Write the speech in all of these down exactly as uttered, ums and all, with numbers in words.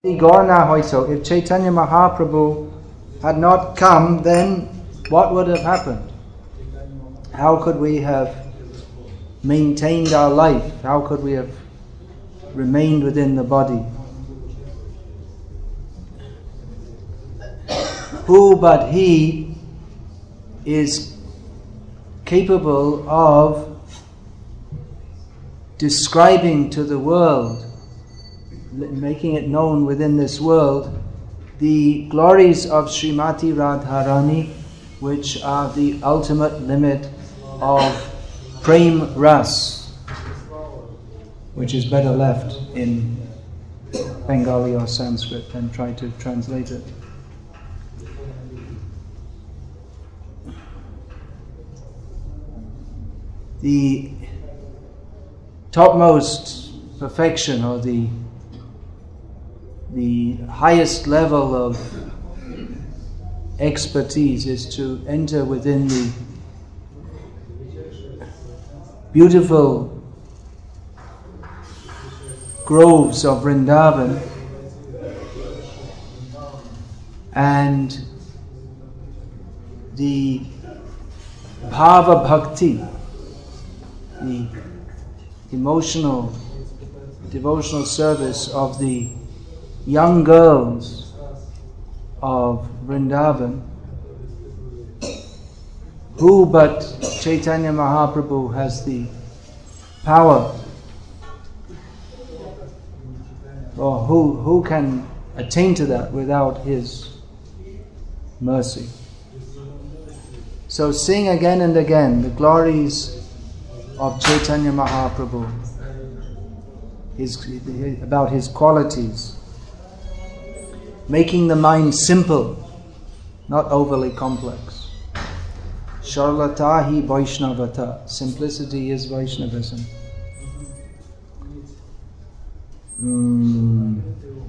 If Chaitanya Mahaprabhu had not come, then what would have happened? How could we have maintained our life? How could we have remained within the body? Who but He is capable of describing to the world, making it known within this world, the glories of Srimati Radharani, which are the ultimate limit of Prem Ras, which is better left in Bengali or Sanskrit than try to translate it. The topmost perfection, or the the highest level of expertise, is to enter within the beautiful groves of Vrindavan and the bhava bhakti, the emotional, devotional service of the young girls of Vrindavan. Who but Chaitanya Mahaprabhu has the power, or who, who can attain to that without His mercy? So sing again and again the glories of Chaitanya Mahaprabhu, his, about His qualities, making the mind simple, not overly complex. Sharlata hi Vaishnavata. Simplicity is Vaishnavism. Mm.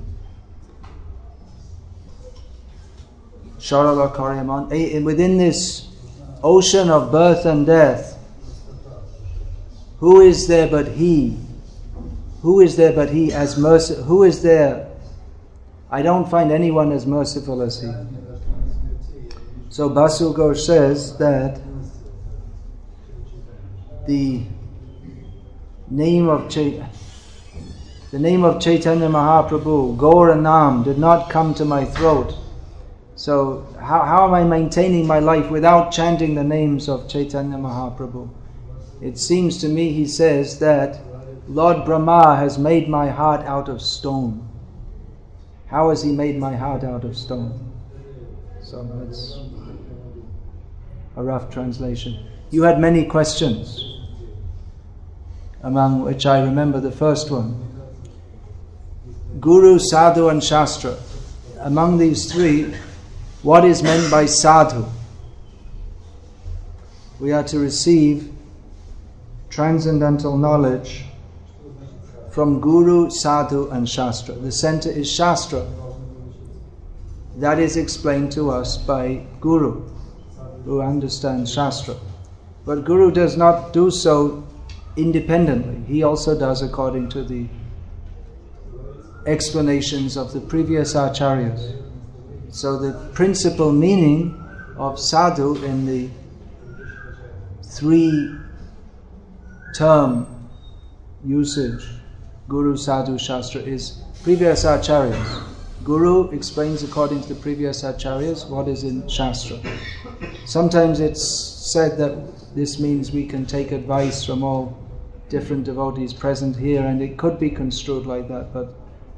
Sharala Karyaman. Within this ocean of birth and death, who is there but He? Who is there but He as mercy? Who is there? I don't find anyone as merciful as He. So Basu Ghosh says that the name of Chaitanya, the name of Chaitanya Mahaprabhu, Gaura Nam, did not come to my throat. So how, how am I maintaining my life without chanting the names of Chaitanya Mahaprabhu? It seems to me, he says, that Lord Brahma has made my heart out of stone. How has He made my heart out of stone? So that's a rough translation. You had many questions, among which I remember the first one. Guru, Sadhu and Shastra. Among these three, what is meant by sadhu? We are to receive transcendental knowledge from Guru, Sadhu and Shastra. The center is Shastra. That is explained to us by Guru, who understands Shastra. But Guru does not do so independently. He also does according to the explanations of the previous acharyas. So the principal meaning of sadhu in the three term usage, Guru, Sadhu, Shastra, is previous acharyas. Guru explains according to the previous acharyas what is in Shastra. Sometimes it's said that this means we can take advice from all different devotees present here, and it could be construed like that, but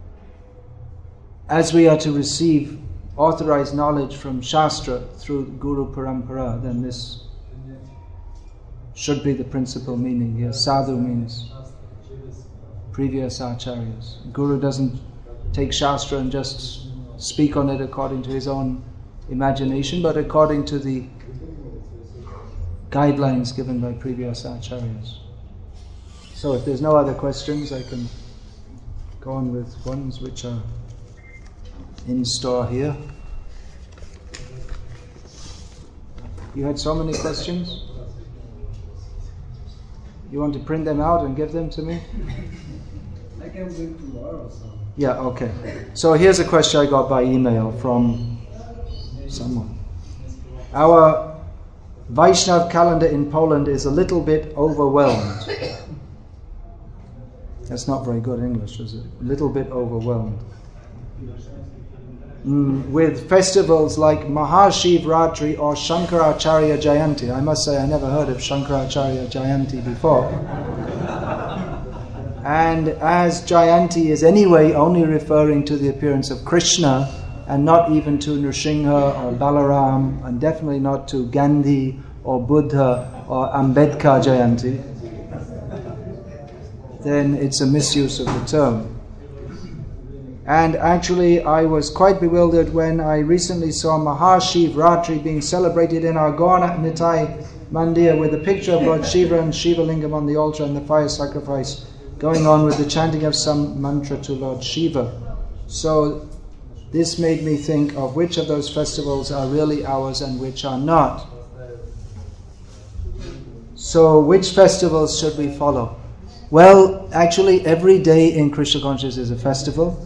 as we are to receive authorized knowledge from Shastra through Guru Parampara, then this should be the principal meaning here. Sadhu means previous acharyas. Guru doesn't take Shastra and just speak on it according to his own imagination, but according to the guidelines given by previous acharyas. So if there's no other questions, I can go on with ones which are in store here. You had so many questions? You want to print them out and give them to me? I can bring tomorrow some. Yeah, okay. So here's a question I got by email from someone. Our Vaishnav calendar in Poland is a little bit overwhelmed. That's not very good English, is it? A little bit overwhelmed. Mm, with festivals like Mahashivratri or Shankaracharya Jayanti. I must say I never heard of Shankaracharya Jayanti before. And as Jayanti is anyway only referring to the appearance of Krishna and not even to Nrsimha or Balaram, and definitely not to Gandhi or Buddha or Ambedkar Jayanti, then it's a misuse of the term. And actually I was quite bewildered when I recently saw Mahashivratri being celebrated in our Gaura Nitai Mandir with a picture of Lord Shiva and Shiva Lingam on the altar and the fire sacrifice going on with the chanting of some mantra to Lord Shiva. So this made me think of which of those festivals are really ours and which are not. So which festivals should we follow? Well, actually every day in Krishna consciousness is a festival.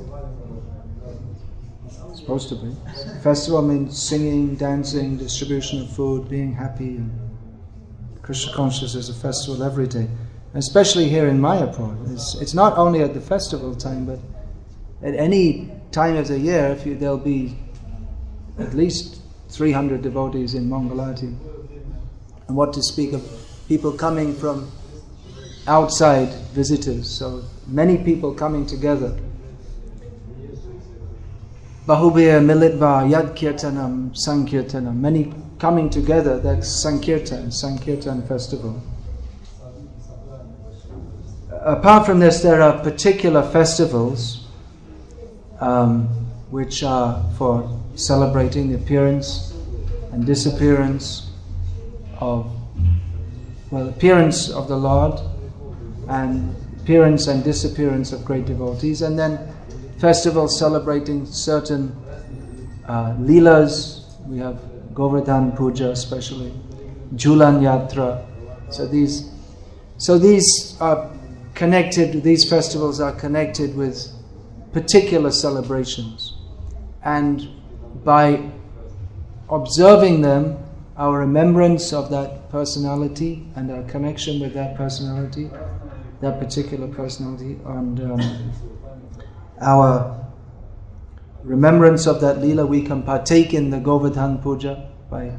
It's supposed to be. Festival means singing, dancing, distribution of food, being happy. And Krishna consciousness is a festival every day. Especially here in Mayapur. It's, it's not only at the festival time, but at any time of the year, if you, there'll be at least three hundred devotees in Mangalati. And what to speak of people coming from outside, visitors. So many people coming together. Bahubhaya Militva Yad Kirtanam Sankirtanam. Many coming together, that's Sankirtan, Sankirtan festival. Apart from this, there are particular festivals um, which are for celebrating the appearance and disappearance of, well, appearance of the Lord and appearance and disappearance of great devotees, and then festivals celebrating certain uh, leelas. We have Govardhan Puja especially, Julan Yatra. So these, so these are connected, these festivals are connected with particular celebrations. And by observing them, our remembrance of that personality and our connection with that personality, that particular personality, and um, our remembrance of that Leela, we can partake in the Govardhan Puja by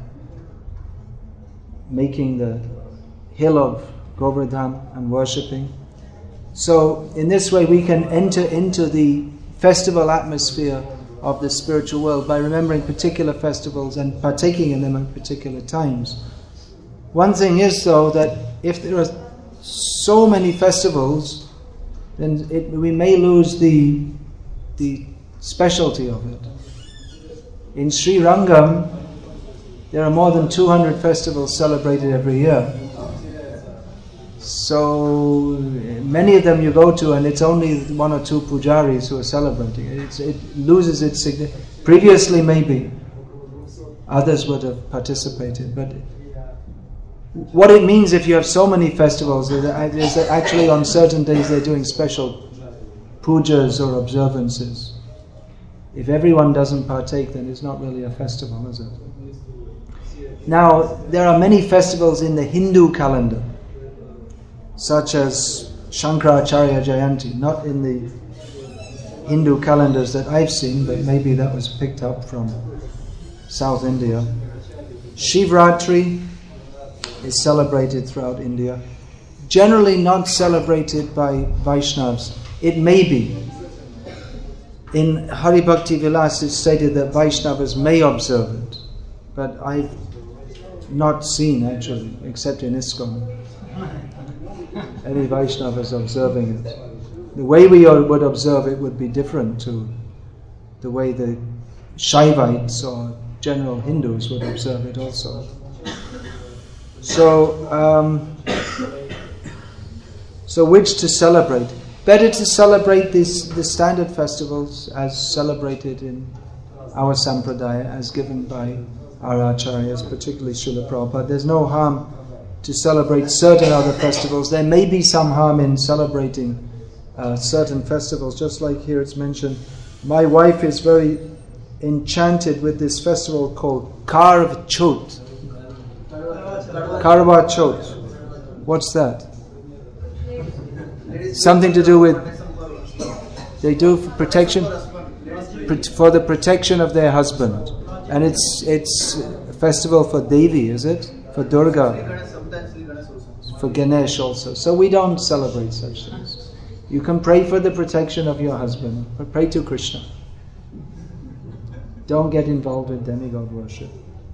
making the hill of Govardhan and worshipping. So in this way we can enter into the festival atmosphere of the spiritual world by remembering particular festivals and partaking in them at particular times. One thing is though that if there are so many festivals, then it, we may lose the, the specialty of it. In Sri Rangam, there are more than two hundred festivals celebrated every year. So many of them you go to and it's only one or two pujaris who are celebrating. It's, it loses its significance. Previously maybe others would have participated, but what it means if you have so many festivals is that actually on certain days they're doing special pujas or observances. If everyone doesn't partake, then it's not really a festival, is it? Now, there are many festivals in the Hindu calendar, such as Shankaracharya Jayanti, not in the Hindu calendars that I've seen, but maybe that was picked up from South India. Shivratri is celebrated throughout India. Generally not celebrated by Vaishnavas. It may be. In Hari Bhakti Vilas it's stated that Vaishnavas may observe it, but I've not seen actually, except in ISKCON, any Vaishnavas observing it. The way we would observe it would be different to the way the Shaivites or general Hindus would observe it also. So, um, so which to celebrate? Better to celebrate these the standard festivals as celebrated in our sampradaya, as given by our acharyas, particularly Srila Prabhupada. There's no harm to celebrate certain other festivals. There may be some harm in celebrating uh, certain festivals, just like here it's mentioned. My wife is very enchanted with this festival called Karva Chauth. Karva Chauth. What's that? Something to do with, they do for protection, for the protection of their husband. And it's it's a festival for Devi, is it? For Durga. For Ganesh also. So we don't celebrate such things. You can pray for the protection of your husband, but pray to Krishna. Don't get involved with demigod worship.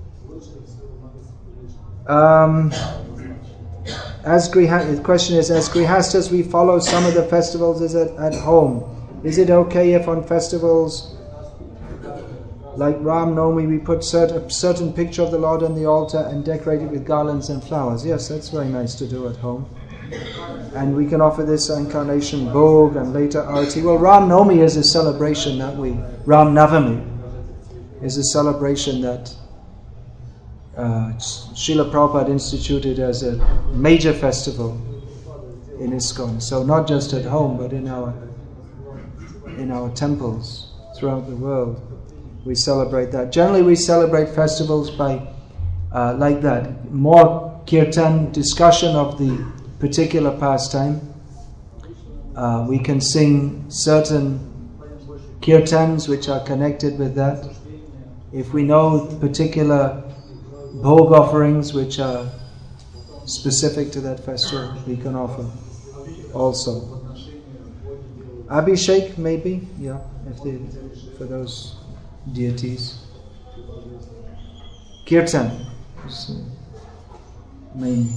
Um, as Griha- the question is, as Grihastas we follow some of the festivals is at, at home. Is it okay if on festivals like Ram Navami we put cert- a certain picture of the Lord on the altar and decorate it with garlands and flowers? Yes, that's very nice to do at home. And we can offer this incarnation Bhog and later Arati. Well, Ram Navami is a celebration that we, Ram Navami is a celebration that uh, Srila Prabhupada instituted as a major festival in ISKCON. So not just at home, but in our in our temples throughout the world, we celebrate that. Generally, we celebrate festivals by uh, like that, more kirtan, discussion of the particular pastime. Uh, we can sing certain kirtans which are connected with that. If we know particular bhog offerings which are specific to that festival, we can offer also. Abhishek, maybe, yeah, if they, for those deities. Kirtan is main.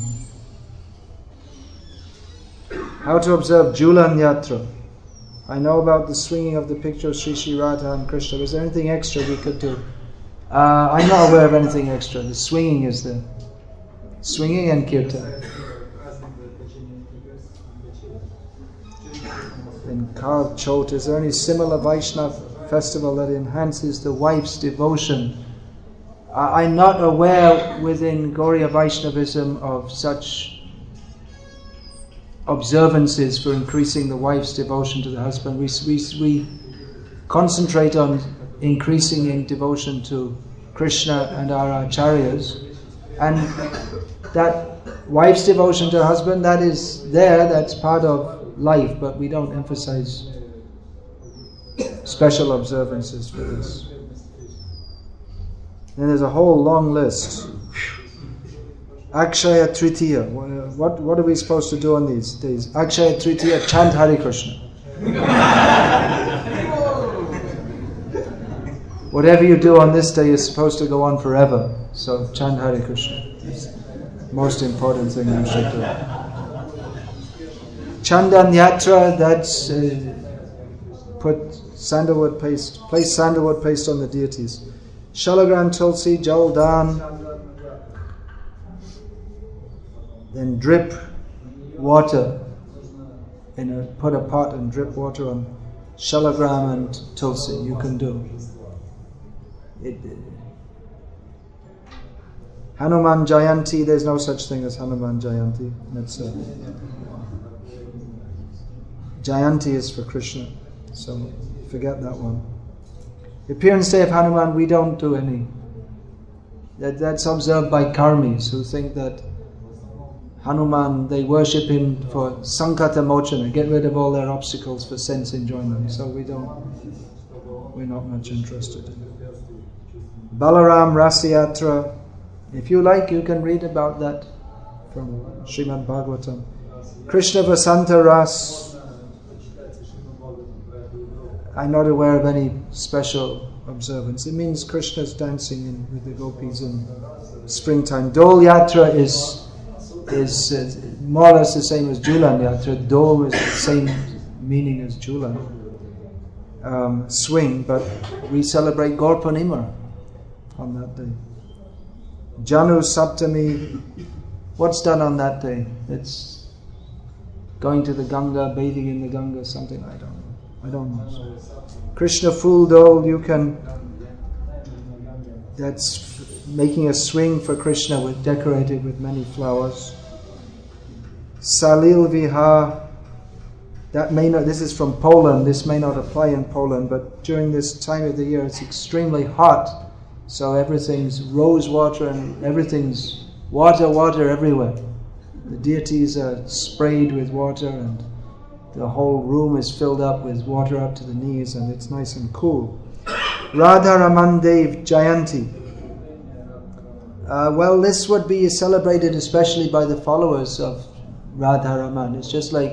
How to observe Julan Yatra. I know about the swinging of the picture of Sri Sri Radha and Krishna. Was there anything extra we could do? Uh, I'm not aware of anything extra. The swinging is the swinging and kirtan. In Karva Chauth, is there any similar Vaishnava festival that enhances the wife's devotion? Uh, I'm not aware within Gauriya Vaishnavism of such observances for increasing the wife's devotion to the husband. We, we, we concentrate on increasing in devotion to Krishna and our acharyas, and that wife's devotion to her husband, that is there, that's part of life, but we don't emphasize special observances for this. And there's a whole long list. Akshaya Tritiya. What, what are we supposed to do on these days? Akshaya Tritiya, chant Hare Krishna. Whatever you do on this day is supposed to go on forever. So chant Hare Krishna. It's the most important thing you should do. Chandan Yatra, that's uh, put sandalwood paste, place sandalwood paste on the deities. Shalagram Tulsi, Jaldan, then drip water, in a, put a pot and drip water on Shalagram and Tulsi, you can do. It, Hanuman Jayanti, there's no such thing as Hanuman Jayanti. That's uh, Jayanti is for Krishna, so forget that one. The appearance day of Hanuman, we don't do any. That, that's observed by karmis who think that Hanuman, they worship him for Sankata Mochana, get rid of all their obstacles for sense enjoyment. So we don't, we're not much interested in it. Balaram Rasiyatra, if you like, you can read about that from Srimad Bhagavatam. Krishna Vasanta Ras, I'm not aware of any special observance. It means Krishna's dancing in, with the gopis in springtime. Dol Yatra is is uh, more or less the same as Julan Yatra. Dol is the same meaning as Julan. Um, swing, but we celebrate Gaur Purnima on that day. Janu Saptami, what's done on that day? It's going to the Ganga, bathing in the Ganga, something, I don't know. I don't know. Krishna Fool Dole, you can, that's making a swing for Krishna with decorated with many flowers. Salil Vihar, that may not, this is from Poland, this may not apply in Poland, but during this time of the year it's extremely hot, so everything's rose water and everything's water, water everywhere. The deities are sprayed with water and the whole room is filled up with water up to the knees and it's nice and cool. Radha Raman Dev Jayanti. Uh, well, this would be celebrated especially by the followers of Radha Raman. It's just like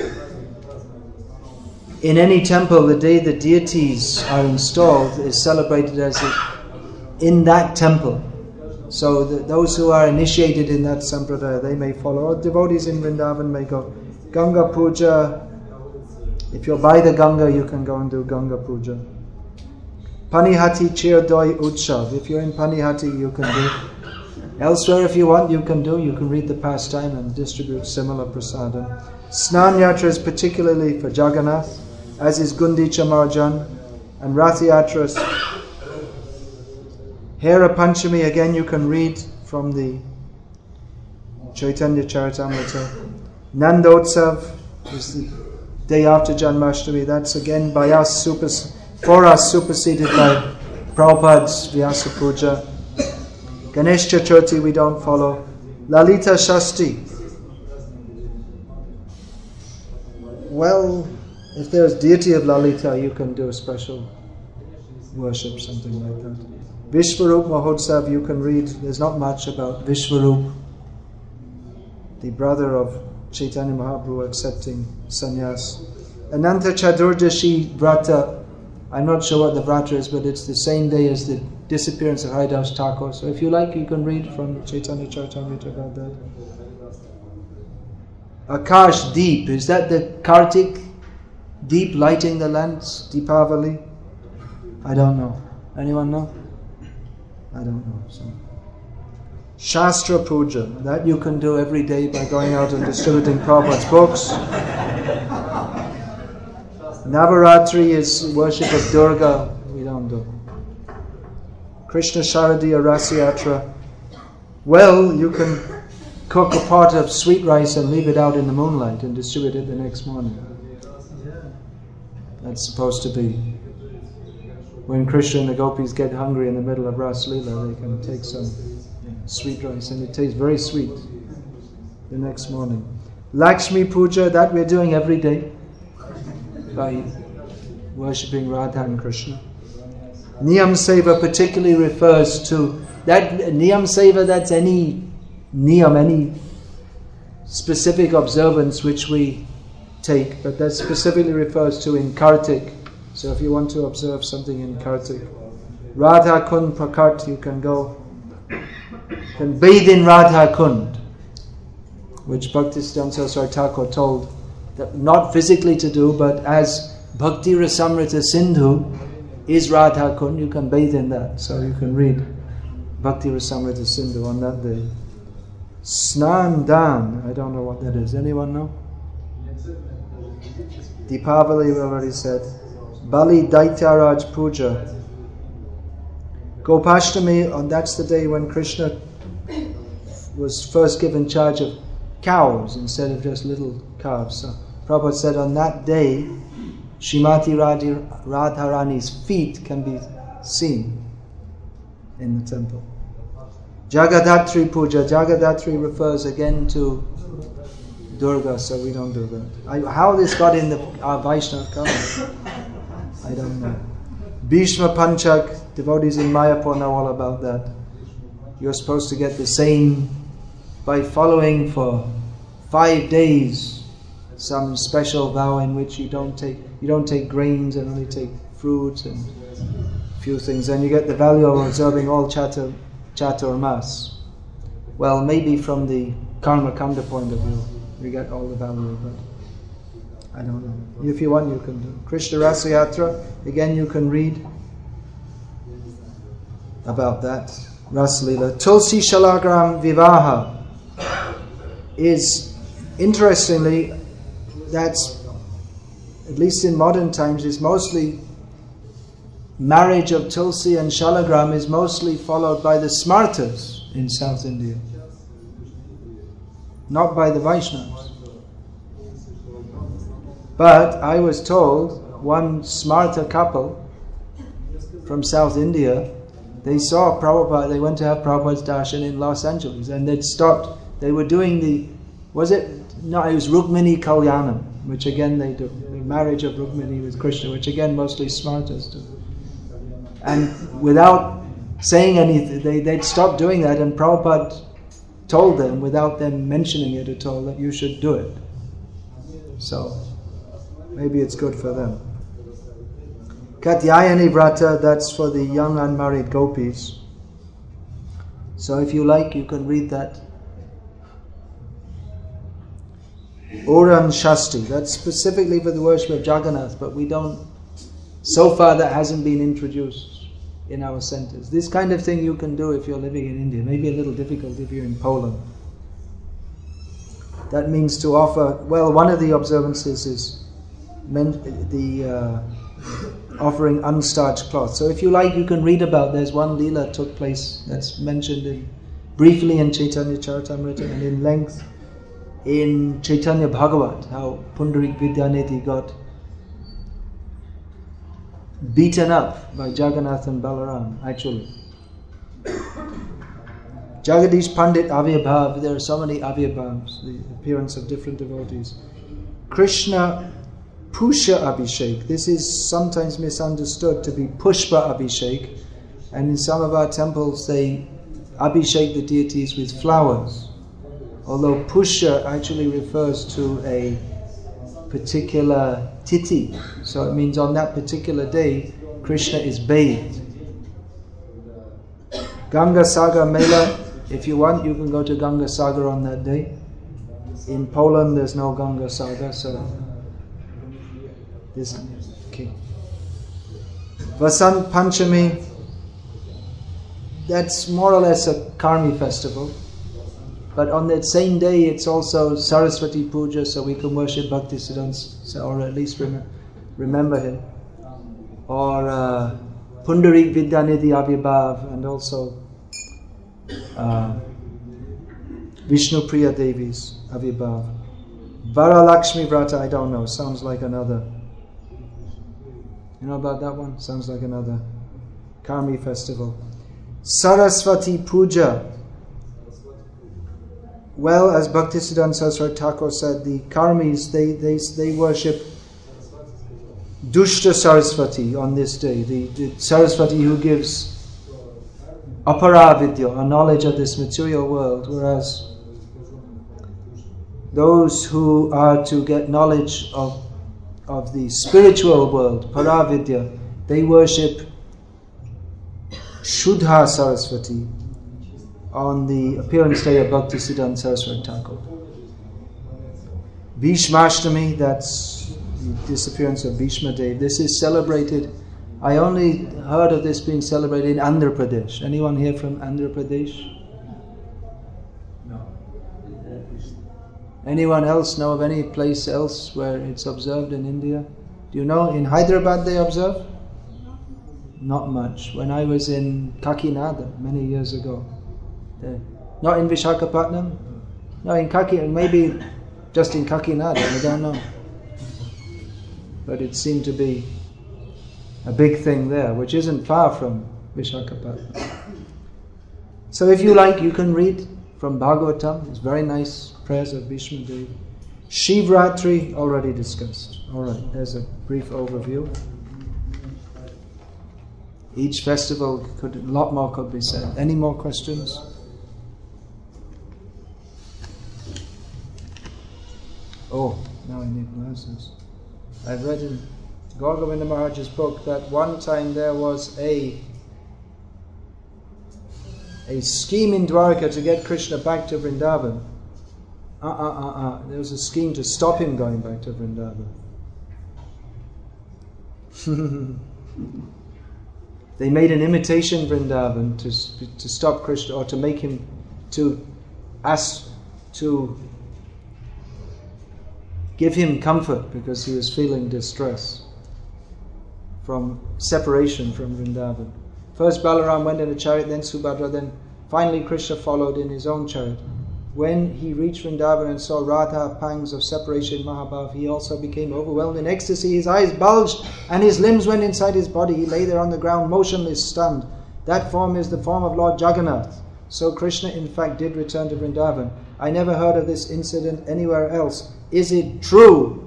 in any temple, the day the deities are installed is celebrated as a, in that temple. So the, those who are initiated in that sampradaya, they may follow. Or devotees in Vrindavan may go. Ganga Puja, if you're by the Ganga, you can go and do Ganga Puja. Panihati Chirdoi Utsav, if you're in Panihati, you can do. Elsewhere, if you want, you can do. You can read the pastime and distribute similar prasadam. Snan Yatra is particularly for Jagannath, as is Gundicha Marjan, and Rath Yatras. Hera Panchami, again you can read from the Chaitanya Charitamrita. Nandotsav is the day after Janmashtami. That's again by us, super, for us, superseded by Prabhupada's Vyasa Puja. Ganesh Chaturthi we don't follow. Lalita Shasti. Well, if there's deity of Lalita, you can do a special worship, something like that. Vishwarup Mahotsav, you can read, there's not much about Vishwarup, the brother of Chaitanya Mahaprabhu accepting sannyas. Ananta Chadurdashi Vrata, I'm not sure what the Vrata is, but it's the same day as the disappearance of Haridas Thakur. So if you like, you can read from Chaitanya Charitamrita about that. Akash Deep, is that the Kartik Deep lighting the lamps? Deepavali? I don't know. Anyone know? I don't know. So. Shastra Puja, that you can do every day by going out and distributing Prabhupada's books. Navaratri is worship of Durga, we don't do. Krishna Sharadiya Rasayatra, well, you can cook a pot of sweet rice and leave it out in the moonlight and distribute it the next morning. That's supposed to be when Krishna and the gopis get hungry in the middle of Ras Leela, they can take some sweet rice and it tastes very sweet the next morning. Lakshmi Puja, that we're doing every day by worshipping Radha and Krishna. Niyam Seva particularly refers to that Niyam Seva, that's any niyam, any specific observance which we take, but that specifically refers to in Kartik. So if you want to observe something in Kartik, Radha Kund Prakart, you can go, you can bathe in Radha Kund, which Bhaktisiddhanta Saraswati Thakur told that not physically to do, but as Bhakti Rasamrita Sindhu is Radha Kund, you can bathe in that. So you can read Bhakti Rasamrita Sindhu on that day. Snan Dan, I don't know what that is. Anyone know? Deepavali, we already said. Bali Daityaraj Puja. Gopashtami, and that's the day when Krishna was first given charge of cows instead of just little calves. So Prabhupada said on that day, Srimati Radharani's feet can be seen in the temple. Jagadatri Puja. Jagadatri refers again to Durga, so we don't do that. I, how this got in the our Vaishnava canon, I don't know. Bhishma Panchak, devotees in Mayapur know all about that. You're supposed to get the same by following for five days some special vow in which you don't take you don't take grains and only take fruits and a few things, and you get the value of observing all Chatur Chaturmas. Well, maybe from the Karma Kanda point of view, we get all the value, but I don't know. If you want, you can do. Krishna Rasa Yatra, again you can read about that. Rasa Leela. Tulsi Shalagram Vivaha is, interestingly, that's, at least in modern times, is mostly, marriage of Tulsi and Shalagram is mostly followed by the Smartas in South India, not by the Vaishnavas. But I was told one smarta couple from South India, they saw Prabhupada, they went to have Prabhupada's darshan in Los Angeles, and they'd stopped, they were doing the, was it, no, it was Rukmini Kalyanam, which again they do, the marriage of Rukmini with Krishna, which again mostly smartas do. And without saying anything, they, they'd stopped doing that, and Prabhupada told them, without them mentioning it at all, that you should do it. So, maybe it's good for them. Katyayani Vrata, that's for the young unmarried gopis. So if you like, you can read that. Oran Shasti, that's specifically for the worship of Jagannath, but we don't, so far that hasn't been introduced in our centers. This kind of thing you can do if you're living in India, maybe a little difficult if you're in Poland. That means to offer, well, one of the observances is men, the uh, offering unstarched cloth. So if you like, you can read about, there's one Leela took place that's mentioned in, briefly in Chaitanya Charitamrita and in length in Chaitanya Bhagavat, how Pundarik Vidyanidhi got beaten up by Jagannath and Balaram, actually. Jagadish Pandit Avyabhav, there are so many Avyabhavs, the appearance of different devotees. Krishna Pusha Abhishek, this is sometimes misunderstood to be Pushpa Abhishek, and in some of our temples they Abhishek the deities with flowers. Although Pusha actually refers to a particular titi, so it means on that particular day Krishna is bathed. Ganga Sagar Mela, if you want you can go to Ganga Sagar on that day. In Poland there's no Ganga Sagar, so this, okay. Vasant Panchami, that's more or less a Karmi festival. But on that same day, it's also Saraswati Puja, so we can worship Bhaktisiddhanta, or at least rem- remember him. Or uh, Pundarik Vidyanidhi Avyabhav, and also uh, Vishnu Priya Devi's Avyabhav. Varalakshmi Vrata, I don't know, sounds like another. You know about that one? Sounds like another Karmi festival. Saraswati Puja. Well, as Bhaktisiddhanta Saraswati Thakur said, the Karmis, they, they, they worship Dushta Saraswati on this day. The, the Saraswati who gives Aparavidya, a knowledge of this material world, whereas those who are to get knowledge of, of the spiritual world, Paravidya, they worship Shuddha Saraswati on the appearance day of Bhaktisiddhanta Saraswati Thakur. Bhishmashtami, that's the disappearance of Bhishma Dev. This is celebrated, I only heard of this being celebrated in Andhra Pradesh. Anyone here from Andhra Pradesh? No. Anyone else know of any place else where it's observed in India? Do you know, in Hyderabad they observe? Not much. When I was in Kakinada many years ago, Uh, not in Vishakhapatnam? No, in Kakinada, maybe just in Kakinada, I don't know. But it seemed to be a big thing there, which isn't far from Vishakhapatnam. So if you like, you can read from Bhagavatam. It's very nice prayers of Bhishma Dev. Shivratri, already discussed. Alright, there's a brief overview. Each festival, could a lot more could be said. Any more questions? Oh, now I need glasses. I've read in Gaur Govinda Maharaj's book that one time there was a a scheme in Dwarka to get Krishna back to Vrindavan. Uh, uh, uh, uh. There was a scheme to stop him going back to Vrindavan. They made an imitation Vrindavan to to stop Krishna, or to make him, to ask, to give him comfort because he was feeling distress from separation from Vrindavan. First Balaram went in a chariot, then Subhadra, then finally Krishna followed in his own chariot. when he reached Vrindavan and saw Radha, pangs of separation, Mahabhav, he also became overwhelmed in ecstasy. His eyes bulged and his limbs went inside his body. He lay there on the ground, motionless, stunned. That form is the form of Lord Jagannath. So Krishna in fact did return to Vrindavan. I never heard of this incident anywhere else. Is it true?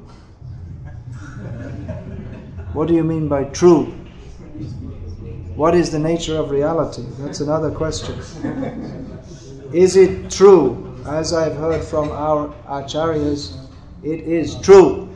What do you mean by true? What is the nature of reality? That's another question. Is it true? As I've heard from our acharyas, it is true.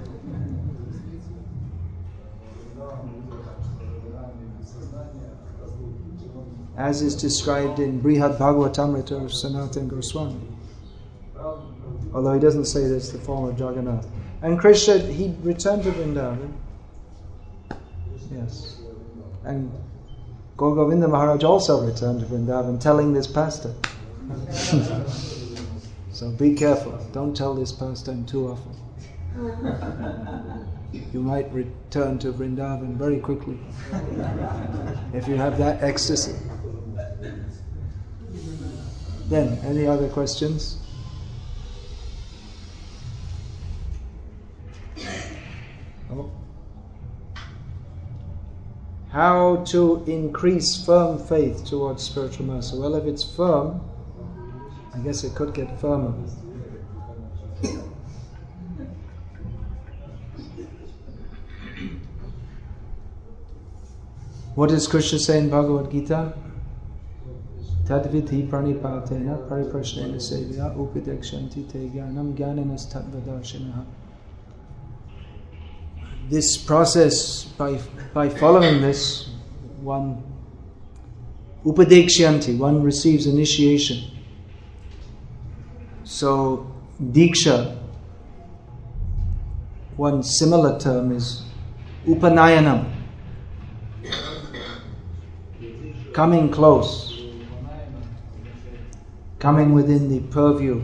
As is described in Brihad Bhagavatamrita of Sanatana Goswami. Although he doesn't say this, the form of Jagannath. And Krishna, he returned to Vrindavan. Yes. And Gaur Govinda Maharaj also returned to Vrindavan telling this pastime. So be careful. Don't tell this pastime too often. You might return to Vrindavan very quickly if you have that ecstasy. Then, any other questions? Oh. How to increase firm faith towards spiritual master? Well, if it's firm, I guess it could get firmer. What does Krishna say in Bhagavad Gita? Tadvidhi pranipatena pariprashnena sevya upidekshanti te jnanam jnananas tattvadarshinaha. This process, by by following this, one upadekshanti, one receives initiation. So diksha, one similar term is upanayanam, coming close, coming within the purview.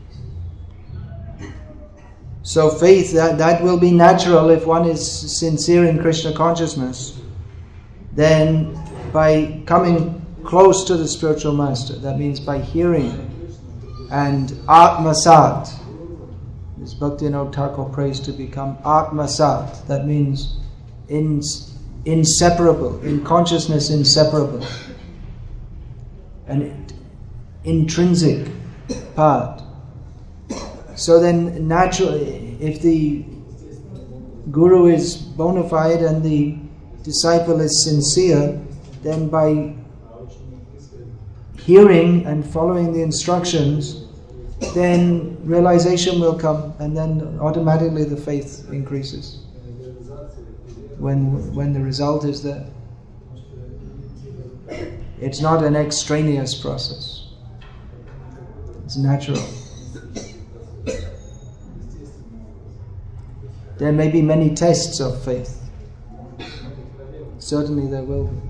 So faith, that, that will be natural if one is sincere in Krishna consciousness. Then by coming close to the spiritual master, that means by hearing and atmasat. This Bhaktivinoda Thakur prays to become atmasat. That means in, inseparable, in consciousness inseparable. An intrinsic part. So then naturally, if the guru is bona fide and the disciple is sincere, then by hearing and following the instructions, then realization will come, and then automatically the faith increases when when the result is there. It's not an extraneous process. It's natural. There may be many tests of faith. Certainly there will be.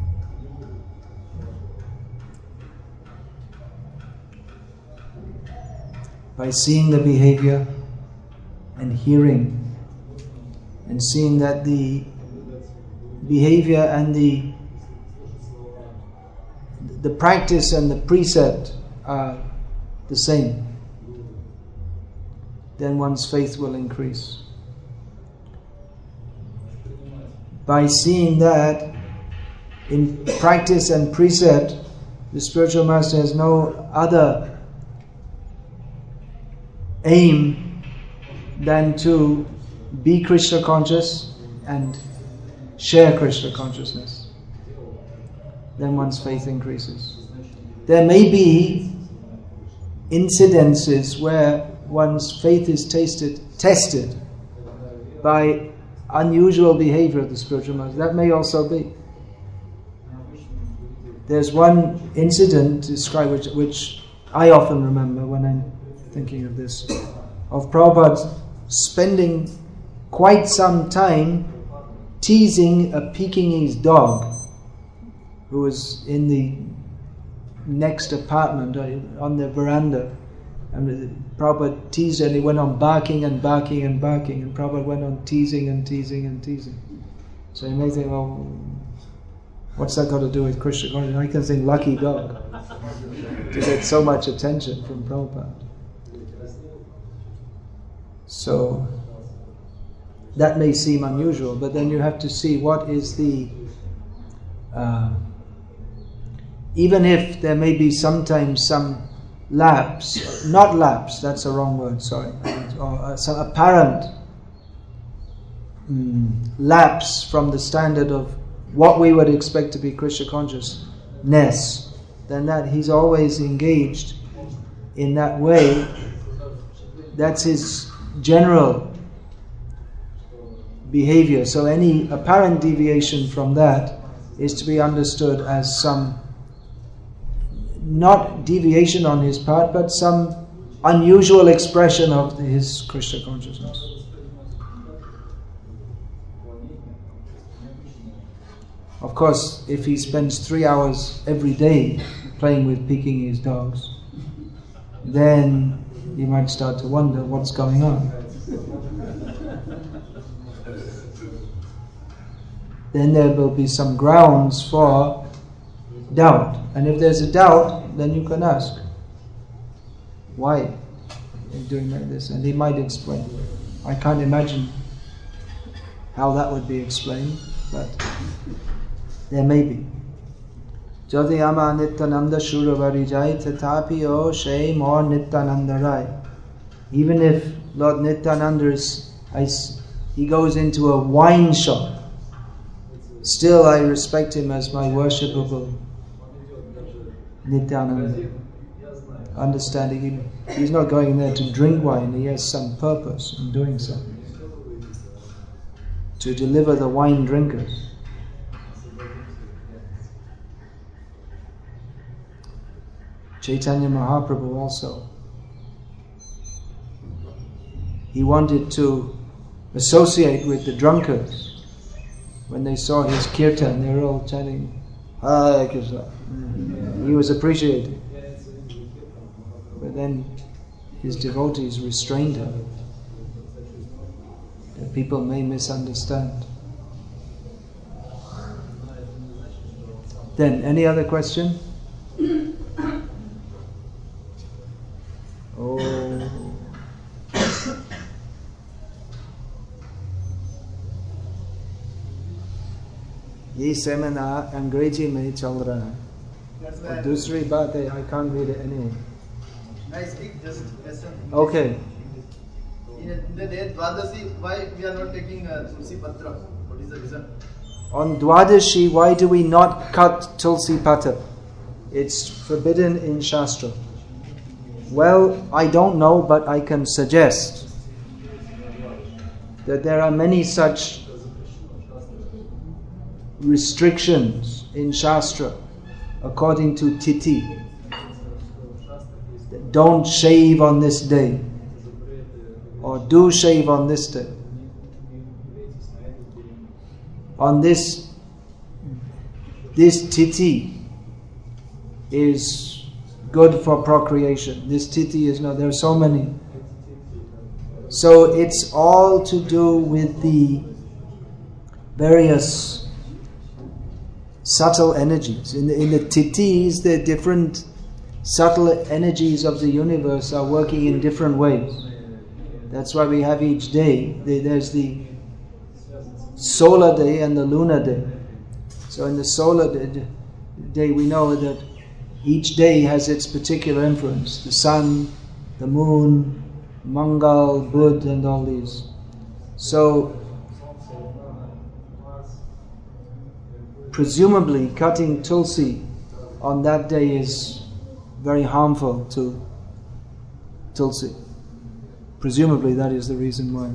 By seeing the behavior and hearing and seeing that the behavior and the the practice and the precept are the same, then one's faith will increase. By seeing that in practice and precept, the spiritual master has no other aim than to be Krishna conscious and share Krishna consciousness, then one's faith increases. There may be incidences where one's faith is tasted, tested by unusual behavior of the spiritual master. That may also be. There's one incident described which, which I often remember when I'm thinking of this, of Prabhupada spending quite some time teasing a Pekingese dog who was in the next apartment on the veranda. And Prabhupada teased and he went on barking and barking and barking, and Prabhupada went on teasing and teasing and teasing. So you may think, well, What's that got to do with Krishna consciousness? I can sing Lucky Dog to get so much attention from Prabhupada. So that may seem unusual, but then you have to see what is the uh, even if there may be sometimes some lapse, not lapse, that's the wrong word, sorry, or uh, some apparent mm, lapse from the standard of what we would expect to be Krishna consciousness, then that he's always engaged in that way. That's his general behavior. So any apparent deviation from that is to be understood as some, not deviation on his part, but some unusual expression of his Krishna consciousness. Of course, if he spends three hours every day playing with Pekingese dogs, then you might start to wonder what's going on. Then there will be some grounds for doubt. And if there's a doubt, then you can ask, why are you doing like this? And he might explain. I can't imagine how that would be explained, but there may be. Jodhiyama Nityananda Shuravadi Jai Tatapi O Shay More Nityananda Rai. Even if Lord Nityananda is, he goes into a wine shop, still I respect him as my worshipable Nityananda. Understanding him, he's not going there to drink wine, he has some purpose in doing so. To deliver the wine drinkers. Chaitanya Mahaprabhu also. He wanted to associate with the drunkards. When they saw his kirtan, they were all chanting, Hare Krishna. He was appreciating. But then his devotees restrained him. That people may misunderstand. Then, any other question? Oh. ये seminar अंग्रेजी में चल रहा है और दूसरी बात है I can't read it anyway. I speak just question. Okay. In the day Dwadashi, why we are not taking uh, Tulsi Patra? What is the reason? On Dwadashi, why do we not cut Tulsi Patra? It's forbidden in Shastra. Well, I don't know, but I can suggest that there are many such restrictions in Shastra according to Tithi. Don't shave on this day, or do shave on this day. On this, this Tithi is good for procreation. This Tithi is not, there are so many. So it's all to do with the various subtle energies. In the, in the Tithis, the different subtle energies of the universe are working in different ways. That's why we have each day. There's the solar day and the lunar day. So in the solar day, we know that each day has its particular influence. The sun, the moon, Mangal, Bud, and all these. So, presumably, cutting Tulsi on that day is very harmful to Tulsi. Presumably, that is the reason why.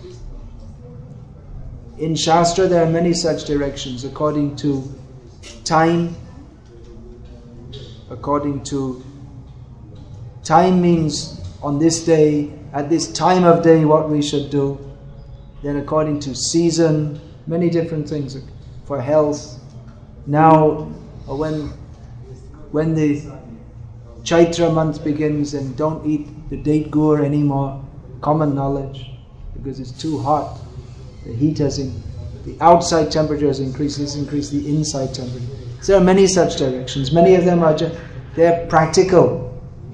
In Shastra, there are many such directions according to time. According to time means on this day, at this time of day, what we should do. Then according to season, many different things for health. Now, when when the Chaitra month begins, and don't eat the date gur anymore. Common knowledge, because it's too hot. The heat has in, the outside temperature has increased. This increased the inside temperature. So there are many such directions. Many of them are just, they're practical.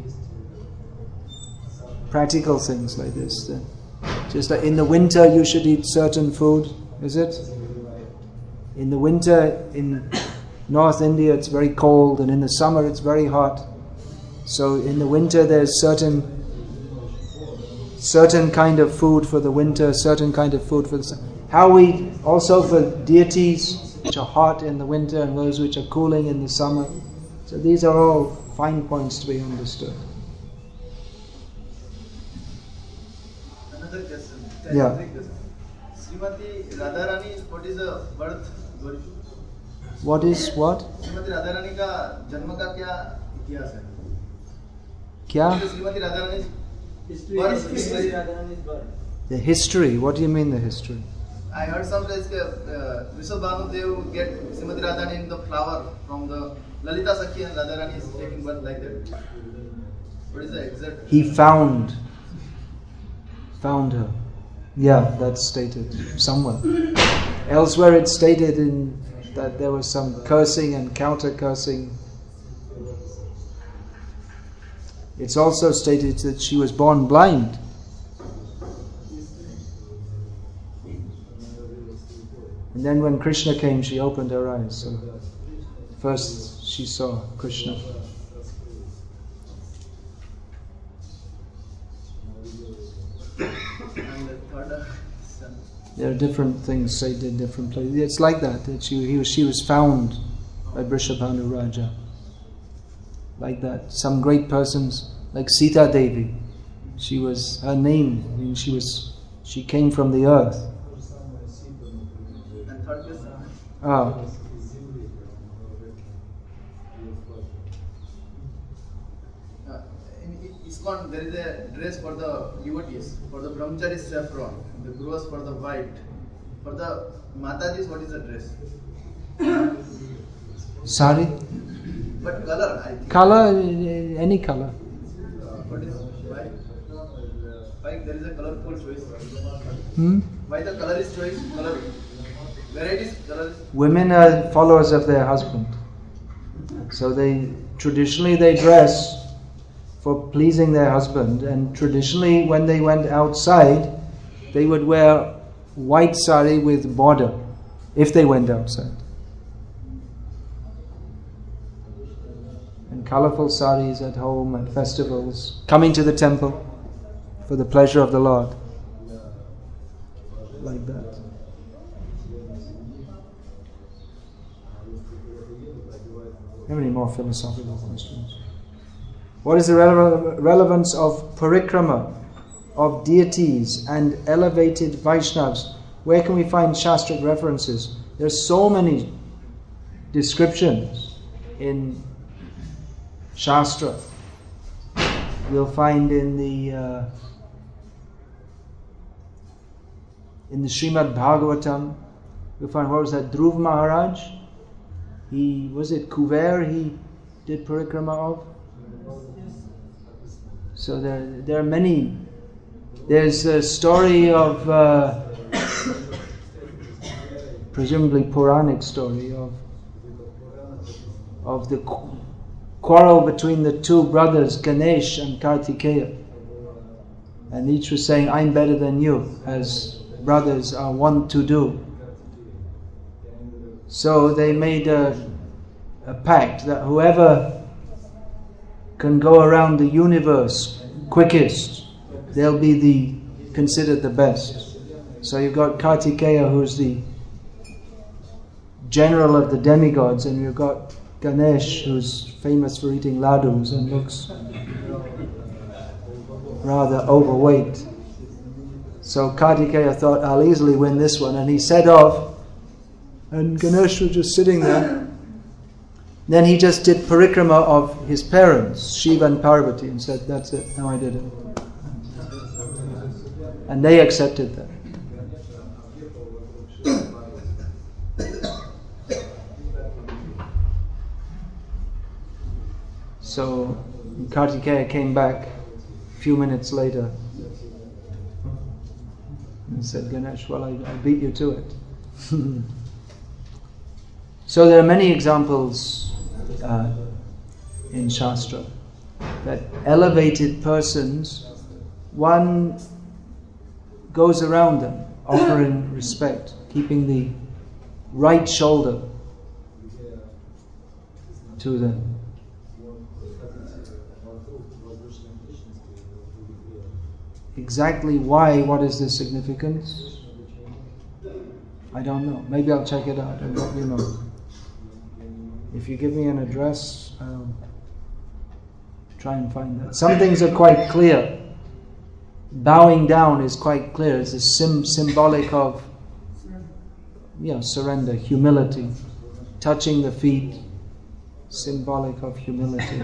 Practical things like this. They're just like in the winter you should eat certain food, is it? In the winter in North India it's very cold, and in the summer it's very hot. So in the winter there's certain certain kind of food for the winter, certain kind of food for the summer. How we also for deities which are hot in the winter and those which are cooling in the summer. So these are all fine points to be understood. Another question. Yeah. Srimati Radharani, what is the birth story? What is what? Srimati Radharani का जन्म का क्या इतिहास है? क्या? Srimati Radharani's History. birth History. history. The history. What do you mean the history? I heard some place that uh, Vishwa Bhanudev get Srimati Radharani in the flower from the Lalita Sakhi, and Radharani is taking birth like that. What is the exact? He found found her. Yeah, that's stated somewhere. Elsewhere it's stated in that there was some cursing and counter cursing. It's also stated that she was born blind. And then when Krishna came, she opened her eyes. So first she saw Krishna. And the third uh, son. There are different things said in different places. It's like that. That she he was she was found by Vrishabhanu Raja. Like that. Some great persons, like Sita Devi. She was her name. I mean, she was she came from the earth. And third question. Ah. Uh, in ISKCON there is a dress for the devotees. For the brahmachari saffron, the growers for the white. For the Matajis, what is the dress? Sari? What color? I think. Color, uh, any color. Uh, what is white? Why there is a colorful choice? Hmm? Why the color is choice? Color varieties, colors. Women are followers of their husband. So they traditionally they dress for pleasing their husband, and traditionally when they went outside they would wear white sari with border if they went outside. And colorful saris at home, at festivals, coming to the temple for the pleasure of the Lord. Like that. How many more philosophical questions? What is the rele- relevance of parikrama, of deities and elevated Vaishnavas? Where can we find Shastric references? There are so many descriptions in Shastra. We'll find in the uh, in the Srimad Bhagavatam, we'll find, what was that, Dhruv Maharaj? He, was it Kuver he did parikrama of? So there, there are many. There's a story of, uh, presumably Puranic story of of the qu- quarrel between the two brothers, Ganesh and Kartikeya. And each was saying, I'm better than you, as brothers are wont to do. So they made a, a pact that whoever can go around the universe quickest, they'll be the considered the best. So you've got Kartikeya, who's the general of the demigods, and you've got Ganesh, who's famous for eating ladus and looks rather overweight. So Kartikeya thought, I'll easily win this one, and he set off, and Ganesh was just sitting there. Then he just did parikrama of his parents, Shiva and Parvati, and said, that's it, now I did it. And they accepted that. So Kartikeya came back a few minutes later and said, Ganesh, well, I, I beat you to it. So there are many examples uh, in Shastra that elevated persons, one goes around them offering respect, keeping the right shoulder to them. Exactly why, what is the significance? I don't know. Maybe I'll check it out and let you know. If you give me an address, I'll try and find that. Some things are quite clear. Bowing down is quite clear. It's a sim- symbolic of you know, surrender, humility. Touching the feet, symbolic of humility.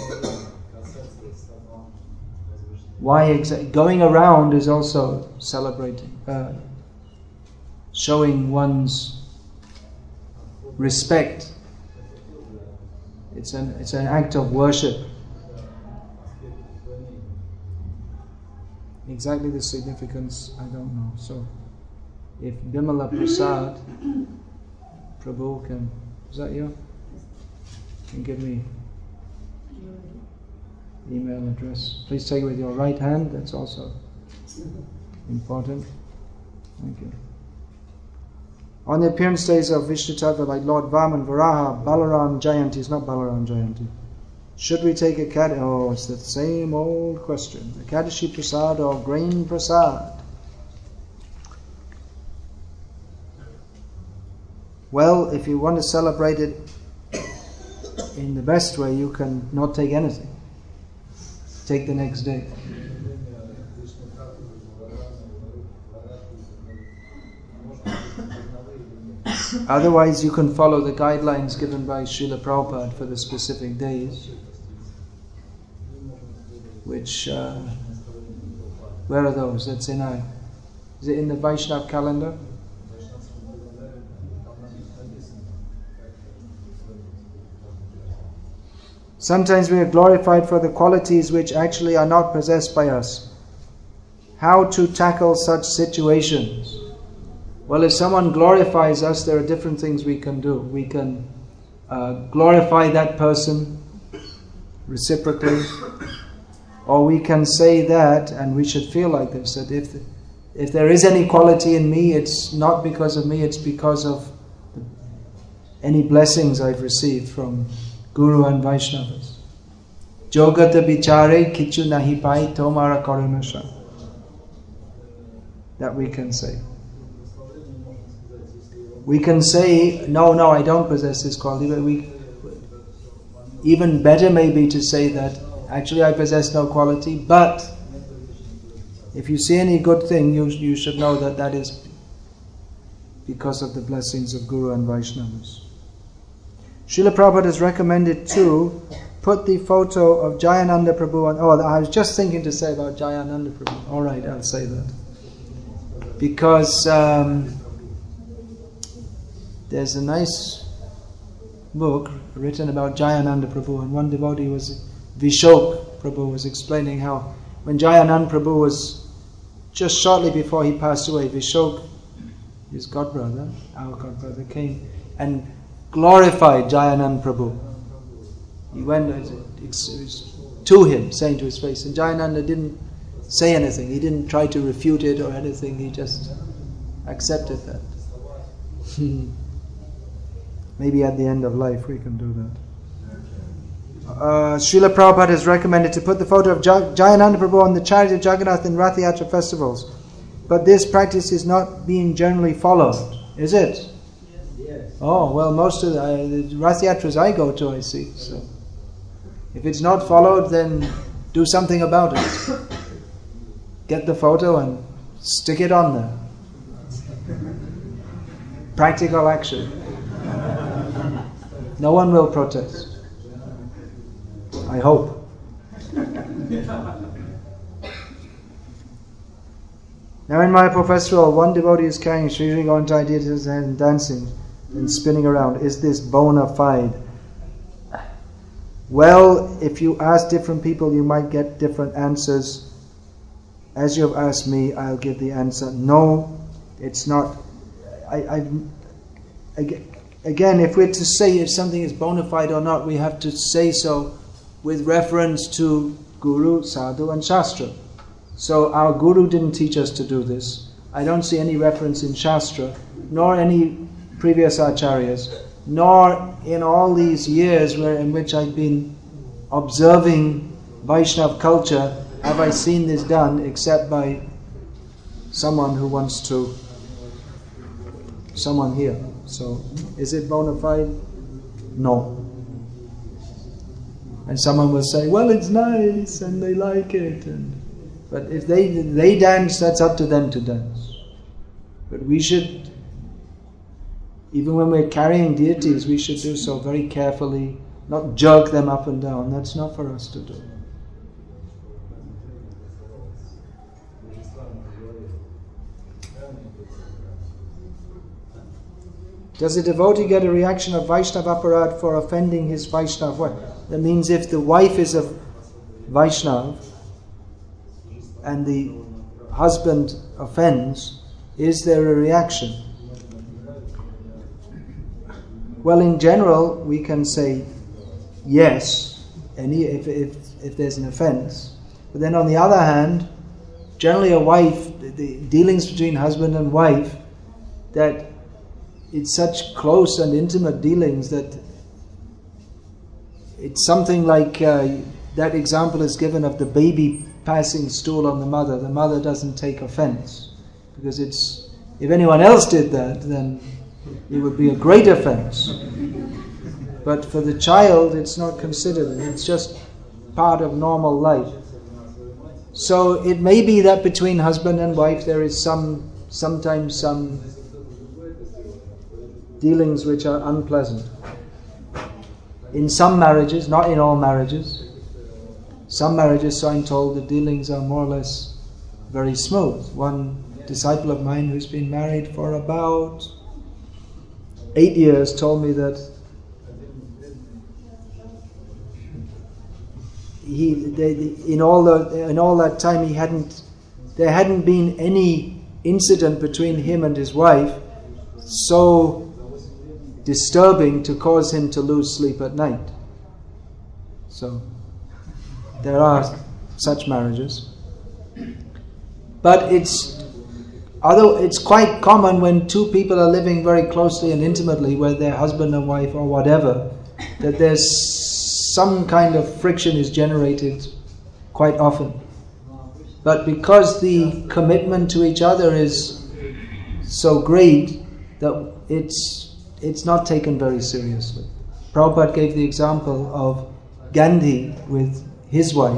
Why exactly? Going around is also celebrating, uh, showing one's respect. It's an it's an act of worship. Exactly the significance, I don't know. So, if Bimala Prasad, Prabhu can, is that you? Can give me email address. Please take it with your right hand. That's also important. Thank you. On the appearance days of Vishnu Tattva, like Lord Vaman, Varaha, Balaram Jayanti, it's not Balaram Jayanti. Should we take a cat? Oh, it's the same old question. Ekadashi Prasad or grain Prasad? Well, if you want to celebrate it in the best way, you can not take anything. Take the next day. Otherwise, you can follow the guidelines given by Srila Prabhupada for the specific days. Which, uh, where are those? That's in our, is it in the Vaishnav calendar? Sometimes we are glorified for the qualities which actually are not possessed by us. How to tackle such situations? Well, if someone glorifies us, there are different things we can do. We can uh, glorify that person reciprocally, or we can say that, and we should feel like this, that if if there is any quality in me, it's not because of me, it's because of any blessings I've received from Guru and Vaishnavas. Jogata bichare kichu nahi pai tomara karunasha. That we can say. We can say, no, no, I don't possess this quality, but we, even better maybe to say that, actually I possess no quality, but if you see any good thing, you, you should know that that is because of the blessings of Guru and Vaishnavas. Srila Prabhupada has recommended to put the photo of Jayananda Prabhu on, oh, I was just thinking to say about Jayananda Prabhu. Alright, I'll say that. Because um, there's a nice book written about Jayananda Prabhu, and one devotee was, Vishok Prabhu, was explaining how when Jayananda Prabhu was just shortly before he passed away, Vishok, his godbrother, our godbrother, came and glorified Jayananda Prabhu. He went to him, saying to his face, and Jayananda didn't say anything. He didn't try to refute it or anything. He just accepted that. Maybe at the end of life we can do that. Uh, Srila Prabhupada has recommended to put the photo of Jay- Jayananda Prabhu on the chariot of Jagannath in Rath Yatra festivals. But this practice is not being generally followed. Is it? Yes. Oh, well, most of the, uh, the Rath Yatras I go to, I see. So, if it's not followed, then do something about it. Get the photo and stick it on there. Practical action. No one will protest. I hope. Now in Mayapur festival, one devotee is carrying Sri Sri Gaura deities and dancing and spinning around. Is this bona fide? Well, if you ask different people, you might get different answers. As you have asked me, I'll give the answer. No, it's not. I, I, I, again, if we're to say if something is bona fide or not, we have to say so with reference to Guru, Sadhu and Shastra. So our Guru didn't teach us to do this. I don't see any reference in Shastra, nor any previous acharyas, nor in all these years where in which I've been observing Vaishnav culture have I seen this done except by someone who wants to, someone here. So, is it bona fide? No. And someone will say, well, it's nice and they like it. And, but if they they dance, that's up to them to dance. But we should, even when we're carrying deities, we should do so very carefully, not jerk them up and down. That's not for us to do. Does a devotee get a reaction of Vaishnava aparad for offending his Vaishnava wife? That means if the wife is a Vaishnava and the husband offends, is there a reaction? Well, in general, we can say yes, any if if if there's an offence. But then on the other hand, generally a wife, the, the dealings between husband and wife, that it's such close and intimate dealings that it's something like uh, that example is given of the baby passing stool on the mother. The mother doesn't take offence because it's, if anyone else did that, then it would be a great offence. But for the child, it's not considered. It's just part of normal life. So it may be that between husband and wife there is some, sometimes some dealings which are unpleasant. In some marriages, not in all marriages, some marriages, so I'm told, the dealings are more or less very smooth. One disciple of mine who's been married for about eight years told me that he, they, in all the, in all that time, he hadn't, there hadn't been any incident between him and his wife so disturbing to cause him to lose sleep at night. So there are such marriages, but it's although it's quite common when two people are living very closely and intimately, whether they're husband and wife or whatever, that there's some kind of friction is generated quite often. But because the commitment to each other is so great that it's it's not taken very seriously. Prabhupada gave the example of Gandhi with his wife,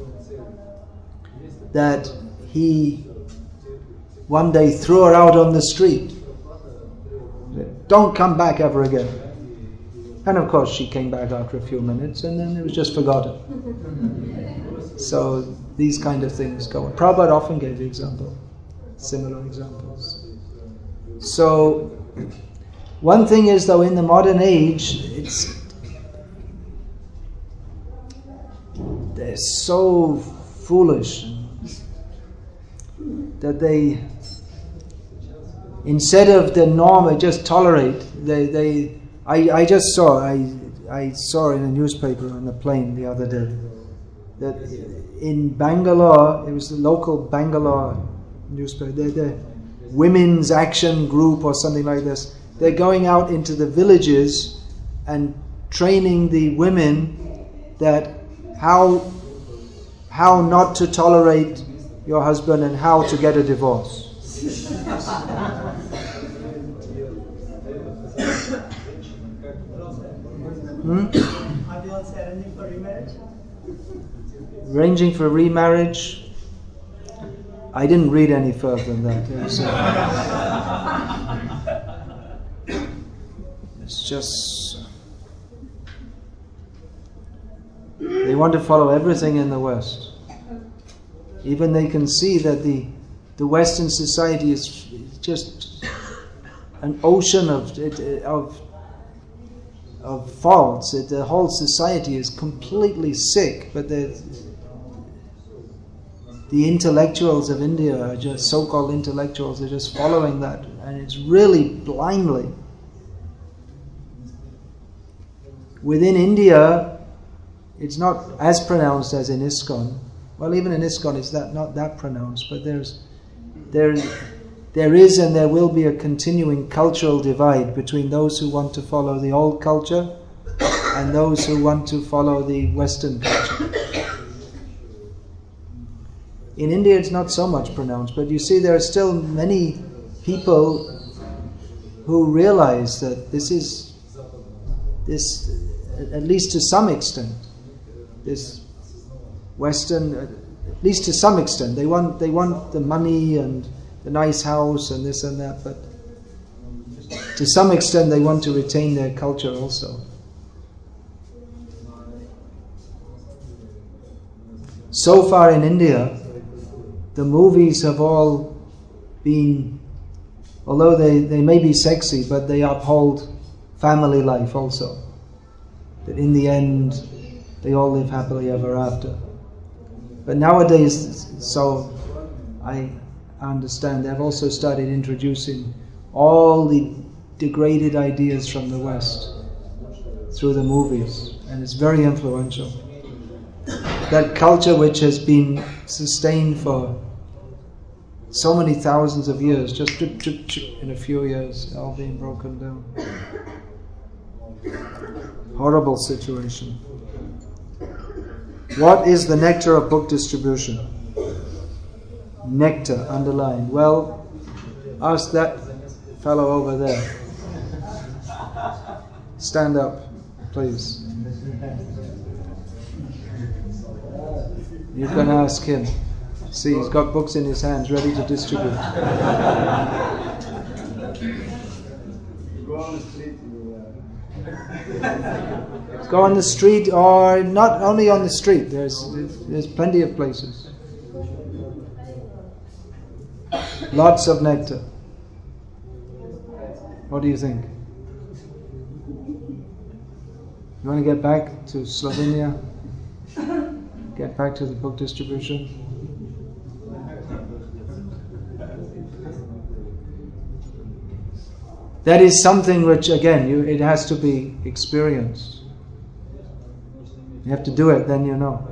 that he one day threw her out on the street. Don't come back ever again. And of course she came back after a few minutes and then it was just forgotten. So these kind of things go on. Prabhupada often gave the example, similar examples. So one thing is, though, in the modern age, it's they're so foolish that they, instead of the norm, they just tolerate. They, they. I, I just saw. I, I saw in a newspaper on the plane the other day that in Bangalore, it was the local Bangalore newspaper. The, the Women's Action Group or something like this. They're going out into the villages and training the women that how how not to tolerate your husband and how to get a divorce. hmm? Are they also arranging for remarriage? Arranging for remarriage? I didn't read any further than that. It was, uh, It's just they want to follow everything in the West. Even they can see that the the Western society is just an ocean of of of faults. It, the whole society is completely sick, but the the intellectuals of India are just so-called intellectuals are just following that, and it's really blindly. within India, it's not as pronounced as in ISKCON. Well, even in ISKCON, it's that, not that pronounced, but there's, there, there is and there will be a continuing cultural divide between those who want to follow the old culture and those who want to follow the Western culture. In India, it's not so much pronounced, but you see, there are still many people who realize that this is, this, at least to some extent, this Western, at least to some extent, they want they want the money and the nice house and this and that, but to some extent they want to retain their culture also. So far in India, the movies have all been, although they, they may be sexy, but they uphold family life also. That in the end, they all live happily ever after. But nowadays, so I understand, they've also started introducing all the degraded ideas from the West through the movies, and it's very influential. That culture which has been sustained for so many thousands of years, just trip, trip, trip, in a few years, all being broken down. Horrible situation. What is the nectar of book distribution? Nectar, underlined. Well, ask that fellow over there. Stand up, please. You can ask him. See, he's got books in his hands ready to distribute. Go on the street. Go on the street, or not only on the street. There's there's plenty of places. Lots of nectar. What do you think? You want to get back to Slovenia? Get back to the book distribution? That is something which, again, you, it has to be experienced. You have to do it, then you know.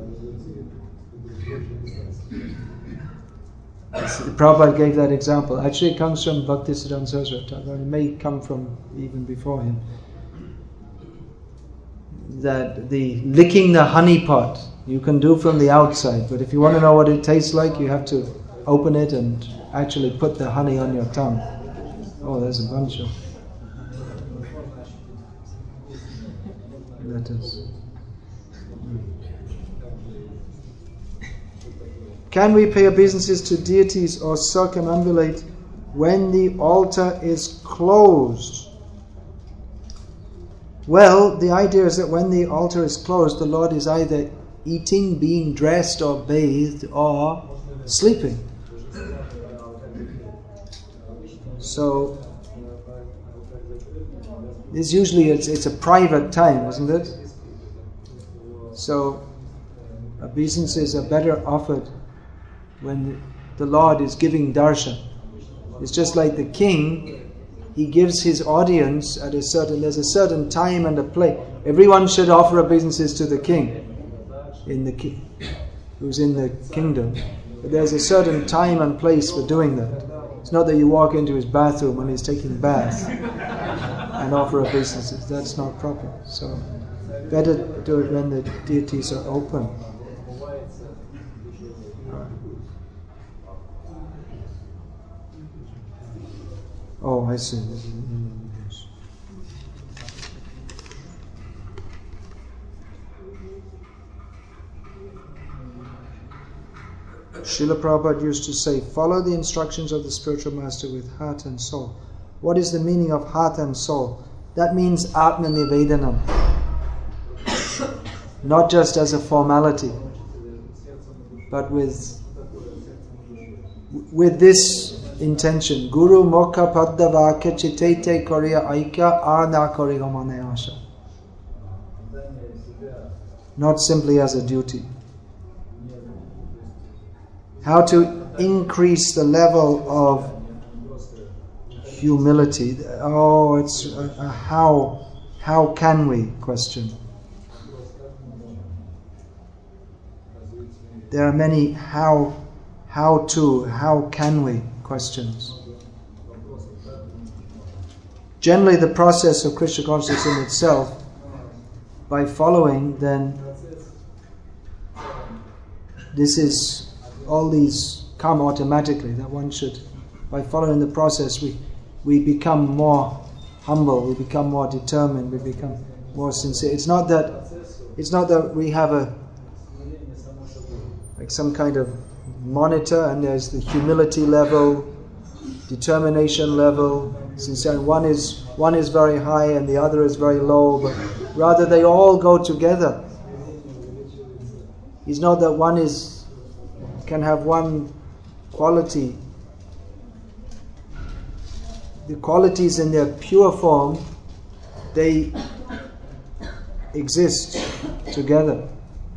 Prabhupada gave that example. Actually, it comes from Bhaktisiddhanta Saraswati Thakur. It may come from even before him. That the licking the honey pot you can do from the outside, but if you want to know what it tastes like, you have to open it and actually put the honey on your tongue. Oh, there's a bunch of letters. Can we pay obeisances to deities or circumambulate when the altar is closed? Well, the idea is that when the altar is closed, the Lord is either eating, being dressed or bathed, or sleeping. So, this usually it's, it's a private time, isn't it? So, obeisances are better offered when the Lord is giving darshan. It's just like the king, he gives his audience at a certain, there's a certain time and a place. Everyone should offer obeisances to the king, in the ki- who's in the kingdom. But there's a certain time and place for doing that. It's not that you walk into his bathroom when he's taking a bath and offer obeisances. That's not proper. So, better do it when the deities are open. Oh, I see. Srila Prabhupada used to say, follow the instructions of the spiritual master with heart and soul. What is the meaning of heart and soul? That means Atma Nivedanam. Not just as a formality, but with with this intention. Guru Mokha Padda Vakya Chitete Koriya Aika Arna Korigamane Asha. Not simply as a duty. How to increase the level of humility. Oh, it's a, a how how can we question. There are many how, how to, how can we questions. Generally, the process of Krishna consciousness in itself, by following, then this is, all these come automatically, that one should, by following the process, we, we become more humble, we become more determined, we become more sincere. It's not that, it's not that we have a, like some kind of monitor, and there's the humility level, determination level, sincere. One is one is very high and the other is very low, but rather they all go together. It's not that one is can have one quality. The qualities in their pure form, they exist together.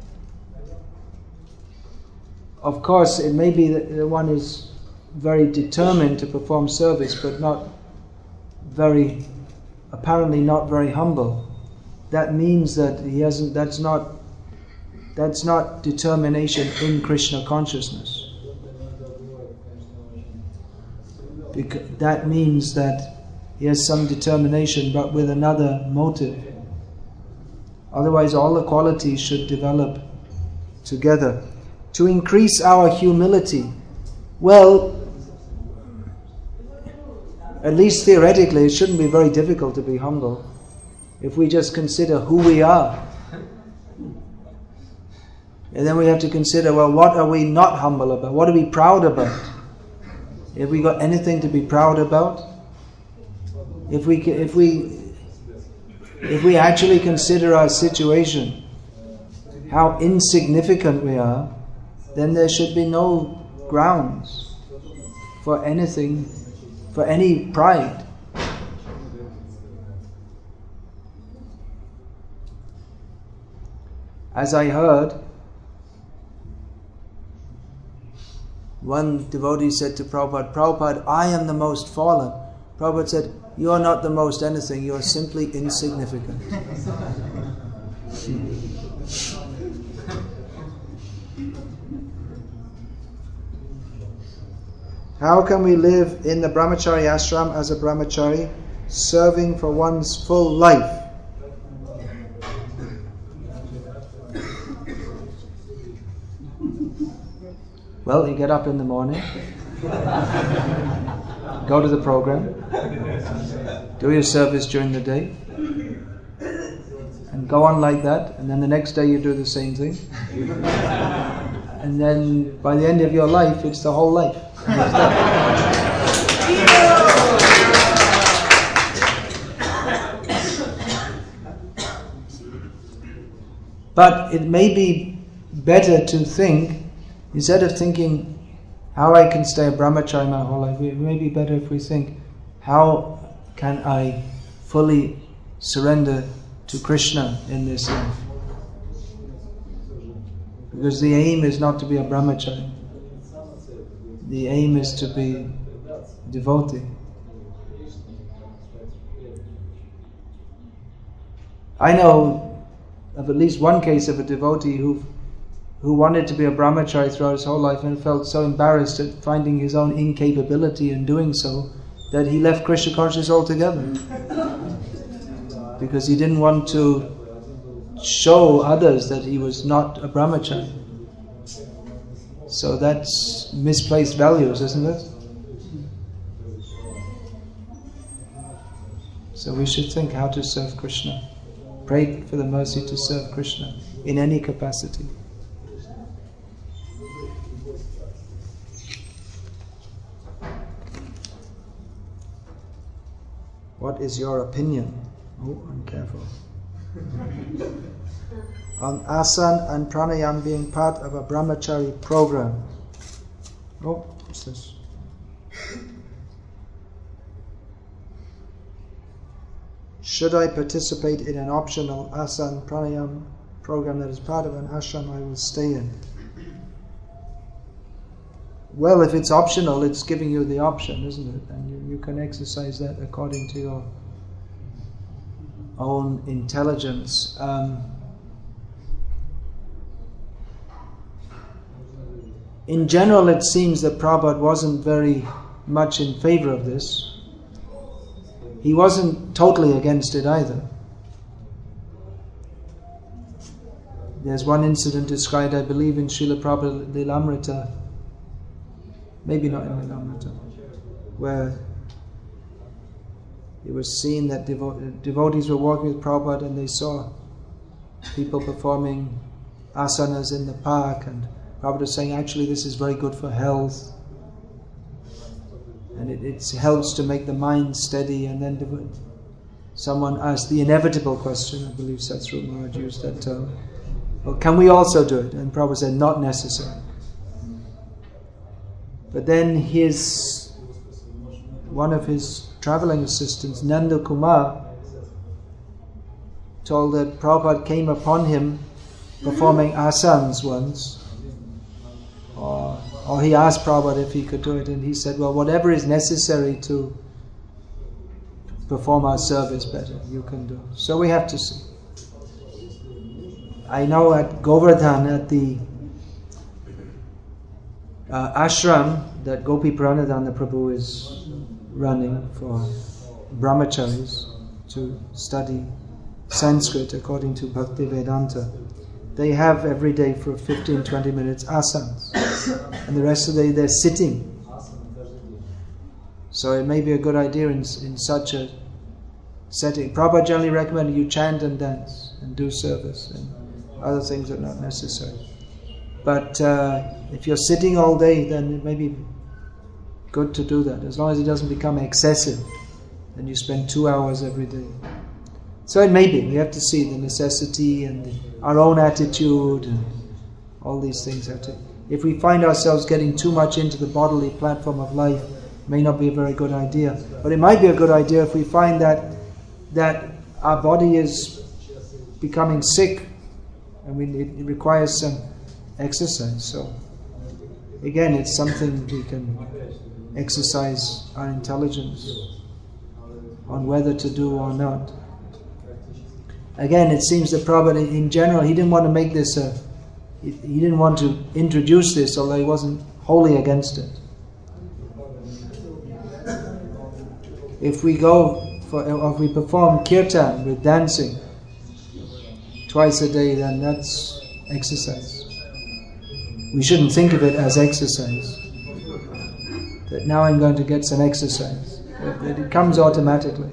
Of course, it may be that one is very determined to perform service, but not very, apparently not very humble. That means that he hasn't. That's not. That's not determination in Krishna consciousness. Because that means that he has some determination, but with another motive. Otherwise, all the qualities should develop together. To increase our humility, well, at least theoretically, it shouldn't be very difficult to be humble if we just consider who we are. And then we have to consider, well, what are we not humble about? What are we proud about? Have we got anything to be proud about? If we if we if we actually consider our situation, how insignificant we are, then there should be no grounds for anything, for any pride. As I heard, one devotee said to Prabhupada, Prabhupada, I am the most fallen. Prabhupada said, you are not the most anything, you are simply insignificant. How can we live in the brahmachari ashram as a brahmachari, serving for one's full life? Well, you get up in the morning, go to the program, do your service during the day, and go on like that, and then the next day you do the same thing. And then by the end of your life, it's the whole life. But it may be better to think, instead of thinking how I can stay a brahmachari my whole life, it may be better if we think, how can I fully surrender to Krishna in this life? Because the aim is not to be a brahmachari. The aim is to be a devotee. I know of at least one case of a devotee who who wanted to be a brahmachari throughout his whole life and felt so embarrassed at finding his own incapability in doing so that he left Krishna consciousness altogether. Because he didn't want to show others that he was not a brahmachari. So that's misplaced values, isn't it? So we should think how to serve Krishna. Pray for the mercy to serve Krishna in any capacity. What is your opinion? Oh, I'm careful. On asana and pranayama being part of a brahmachari program. Oh, what's this? Should I participate in an optional asana pranayama program that is part of an ashram I will stay in? Well, if it's optional, it's giving you the option, isn't it? And you, you can exercise that according to your own intelligence. Um, in general, it seems that Prabhupada wasn't very much in favor of this. He wasn't totally against it either. There's one incident described, I believe, in Srila Prabhupada Lilamrita, maybe not in Lilamrita, where it was seen that devo- devotees were walking with Prabhupada and they saw people performing asanas in the park, and Prabhupada was saying, actually this is very good for health, and it, it helps to make the mind steady. And then devo- someone asked the inevitable question, I believe Satsrup Maharaj used that term, well, can we also do it? And Prabhupada said, not necessary. But then his, one of his traveling assistants, Nanda Kumar, told that Prabhupada came upon him performing asanas once, or, or he asked Prabhupada if he could do it, and he said, well, whatever is necessary to perform our service better, you can do. So we have to see. I know at Govardhan, at the uh, ashram that Gopi Pranadhana Prabhu is running for brahmacharis to study Sanskrit according to Bhakti Vedanta, they have every day for fifteen to twenty minutes asanas, and the rest of the day they're sitting. So it may be a good idea in, in such a setting. Prabhupada generally recommended you chant and dance and do service, and other things are not necessary. But uh, if you're sitting all day, then it may be good to do that, as long as it doesn't become excessive. Then you spend two hours every day. So it may be, we have to see the necessity and the, our own attitude and all these things have to. If we find ourselves getting too much into the bodily platform of life, it may not be a very good idea. But it might be a good idea if we find that that our body is becoming sick, and we, it, it requires some exercise. So again, it's something we can exercise our intelligence on whether to do or not. Again, it seems that Prabhupada in general, he didn't want to make this a, he, he didn't want to introduce this, although he wasn't wholly against it. If we go for, or if we perform kirtan with dancing twice a day, then that's exercise. We shouldn't think of it as exercise, that now I'm going to get some exercise. It, it comes automatically.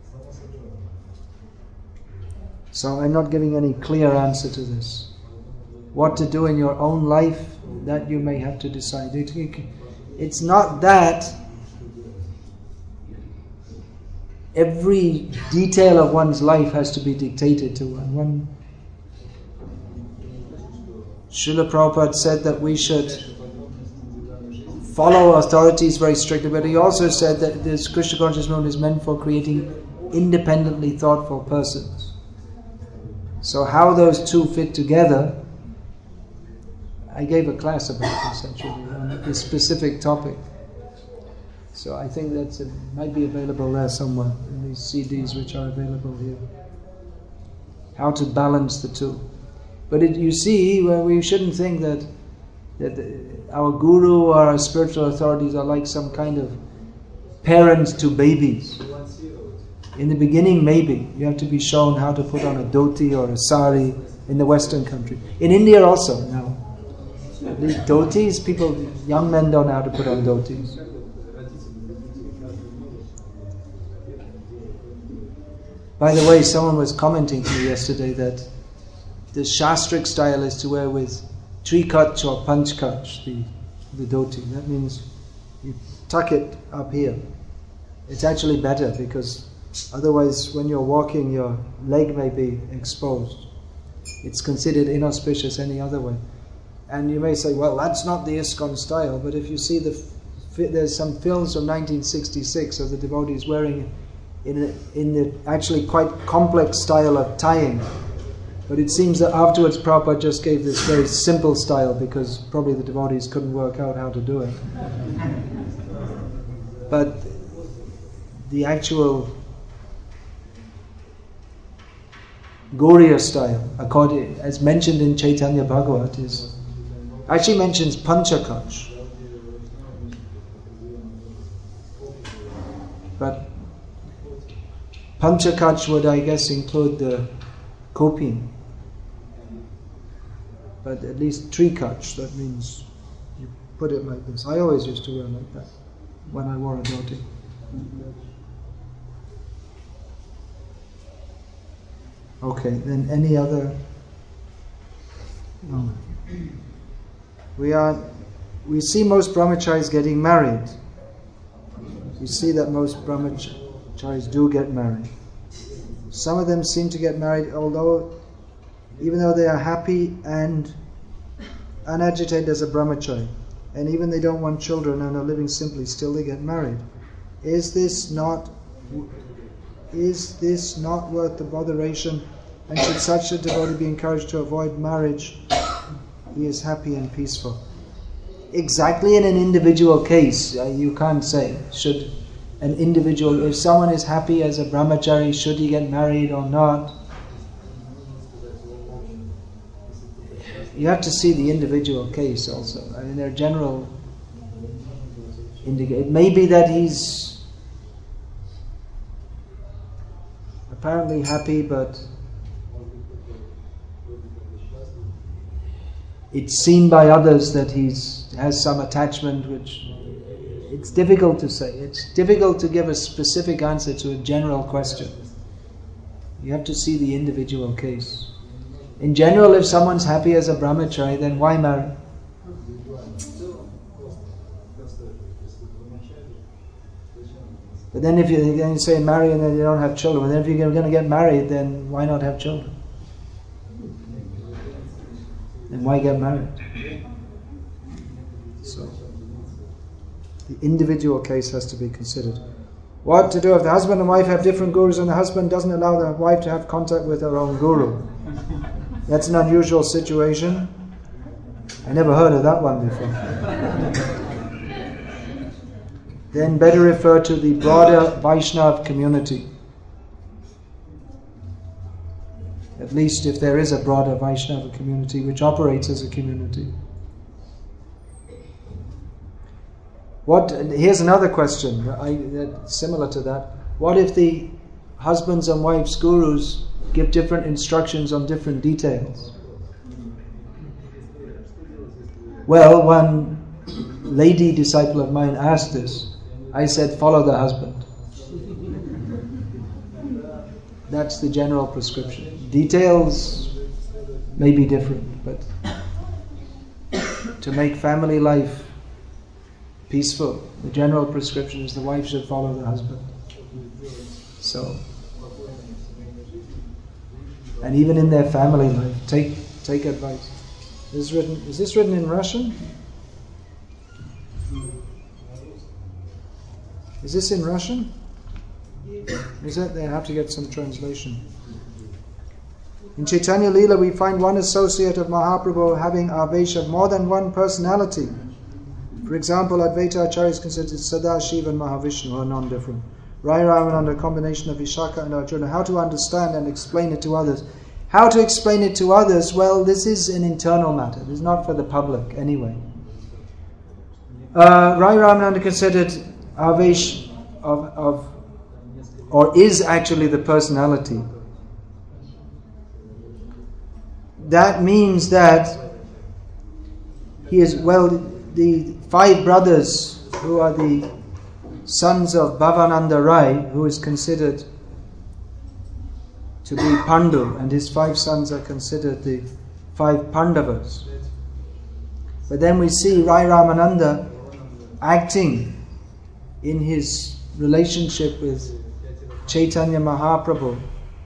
So I'm not giving any clear answer to this. What to do in your own life, that you may have to decide. It, it, it's not that every detail of one's life has to be dictated to one. one Srila Prabhupada said that we should follow authorities very strictly, but he also said that this Krishna conscious movement is meant for creating independently thoughtful persons. So how those two fit together, I gave a class about this actually, on this specific topic. So I think that it might be available there somewhere, in these C Ds which are available here. How to balance the two. But it, you see, well, we shouldn't think that that our guru or our spiritual authorities are like some kind of parents to babies. In the beginning, maybe you have to be shown how to put on a dhoti or a sari in the Western country. In India also now, the dhotis, people, young men don't know how to put on dhotis. By the way, someone was commenting to me yesterday that the shastric style is to wear with trikach or panchkach, the, the dhoti. That means you tuck it up here. It's actually better because otherwise when you're walking your leg may be exposed. It's considered inauspicious any other way. And you may say, well, that's not the ISKCON style, but if you see the, there's some films from nineteen sixty-six of the devotees wearing in the, in the actually quite complex style of tying. But it seems that afterwards Prabhupada just gave this very simple style because probably the devotees couldn't work out how to do it. But the actual Gauriya style, according, as mentioned in Chaitanya Bhagavat, is actually mentions Panchakach. But Panchakach would, I guess, include the Kopin. But at least Trikach, that means you put it like this. I always used to wear like that when I wore a dhoti. Okay, then any other? No. We are, we see most brahmacharis getting married. We see that most brahmacharis do get married. Some of them seem to get married, although, even though they are happy and unagitated as a brahmachari, and even they don't want children and are living simply, still they get married. Is this not? Is this not worth the botheration? And should such a devotee be encouraged to avoid marriage? He is happy and peaceful. Exactly in an individual case, uh, you can't say. Should an individual, if someone is happy as a brahmachari, should he get married or not? You have to see the individual case also. I mean, there are general indicators. It may be that he's apparently happy, but it's seen by others that he's has some attachment, which it's difficult to say. It's difficult to give a specific answer to a general question. You have to see the individual case. In general, if someone's happy as a brahmachari, then why marry? But then if you, then you say marry and then you don't have children, but then if you're going to get married, then why not have children? Then why get married? So, the individual case has to be considered. What to do if the husband and wife have different gurus and the husband doesn't allow the wife to have contact with her own guru? That's an unusual situation. I never heard of that one before. Then better refer to the broader Vaishnava community. At least if there is a broader Vaishnava community which operates as a community. What? Here's another question I, that's similar to that. What if the husbands and wives gurus give different instructions on different details? Well, one lady disciple of mine asked this. I said, follow the husband. That's the general prescription. Details may be different, but to make family life peaceful, the general prescription is the wife should follow the husband. So, and even in their family life, take take advice. Is this written? Is this written in Russian? Is this in Russian? Is it? They have to get some translation. In Chaitanya Leela, we find one associate of Mahaprabhu having Avesh of more than one personality. For example, Advaita Acharya is considered Sadashiva and Mahavishnu are non-different. Rai Ramananda, a combination of Vishaka and Arjuna. How to understand and explain it to others? How to explain it to others? Well, this is an internal matter. This is not for the public anyway. Uh, Rai Ramananda considered Avesh of, of, or is actually the personality. That means that he is, well, the five brothers who are the sons of Bhavananda Rai, who is considered to be Pandu, and his five sons are considered the five Pandavas. But then we see Rai Ramananda acting in his relationship with Chaitanya Mahaprabhu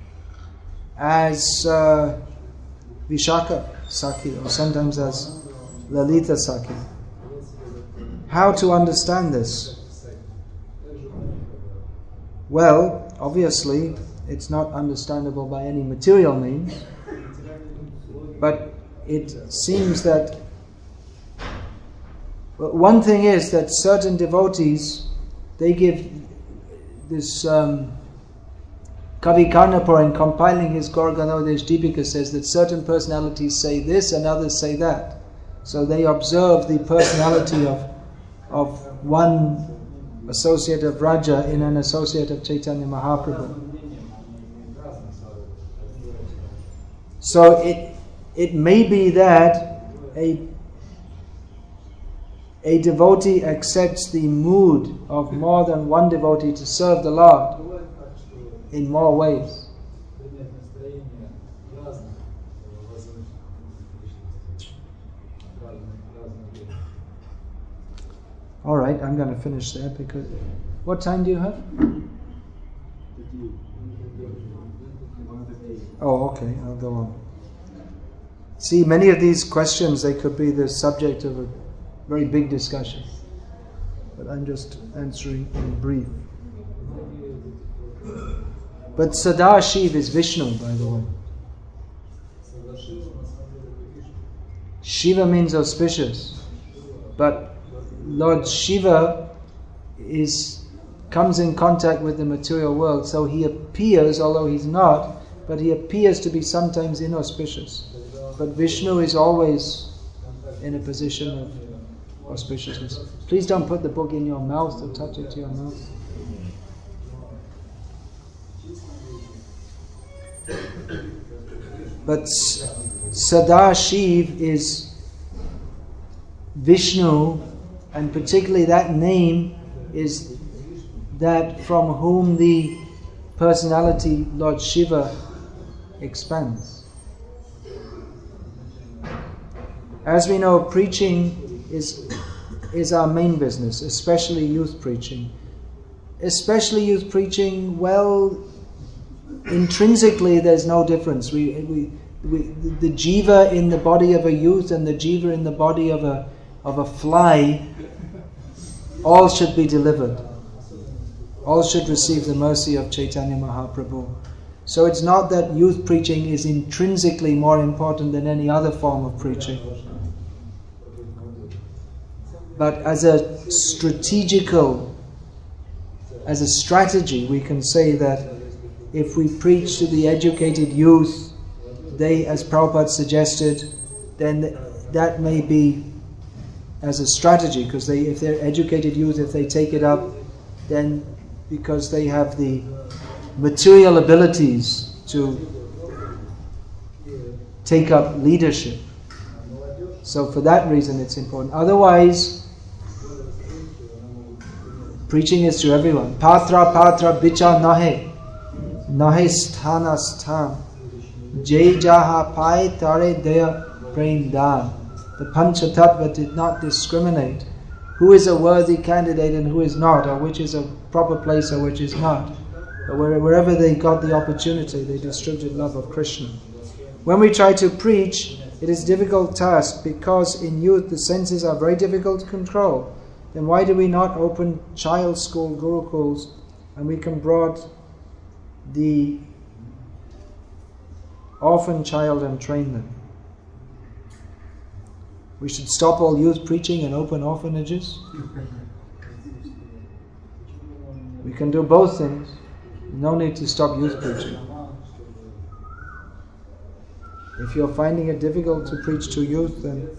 as uh, Vishaka Sakhi, or sometimes as Lalita Sakhi. How to understand this? Well, obviously, it's not understandable by any material means, but it seems that well, one thing is that certain devotees, they give this um, Kavi Karnapur, in compiling his Gaur Ganodesh Deepika, says that certain personalities say this and others say that. So they observe the personality of, of one associate of Raja in an associate of Chaitanya Mahaprabhu. So it it may be that a a devotee accepts the mood of more than one devotee to serve the Lord in more ways. All right, I'm going to finish there because... What time do you have? Oh, okay, I'll go on. See, many of these questions, they could be the subject of a very big discussion. But I'm just answering in brief. But Sadashiv is Vishnu, by the way. Shiva means auspicious. But Lord Shiva is comes in contact with the material world, so he appears, although he's not, but he appears to be sometimes inauspicious. But Vishnu is always in a position of auspiciousness. Please don't put the book in your mouth or touch it to your mouth. But Sadashiv is Vishnu, and particularly that name is that from whom the personality Lord Shiva expands. As we know, preaching is is our main business, especially youth preaching. Especially youth preaching, well, intrinsically there's no difference. We, we, we, the jiva in the body of a youth and the jiva in the body of a of a fly, all should be delivered. All should receive the mercy of Chaitanya Mahaprabhu. So it's not that youth preaching is intrinsically more important than any other form of preaching. But as a strategical, as a strategy, we can say that if we preach to the educated youth, they, as Prabhupada suggested, then that may be as a strategy, because they, if they're educated youth, if they take it up, then because they have the material abilities to take up leadership. So for that reason it's important. Otherwise, preaching is to everyone. Patra patra bicha nahe, nahe sthana sthan, jai jaha pai tare daya prem dan. The Pancha Tattva did not discriminate who is a worthy candidate and who is not, or which is a proper place or which is not. But wherever they got the opportunity, they distributed love of Krishna. When we try to preach, it is a difficult task because in youth the senses are very difficult to control. Then why do we not open child school gurukuls and we can brought the orphan child and train them? We should stop all youth preaching and open orphanages. We can do both things. No need to stop youth preaching. If you're finding it difficult to preach to youth, then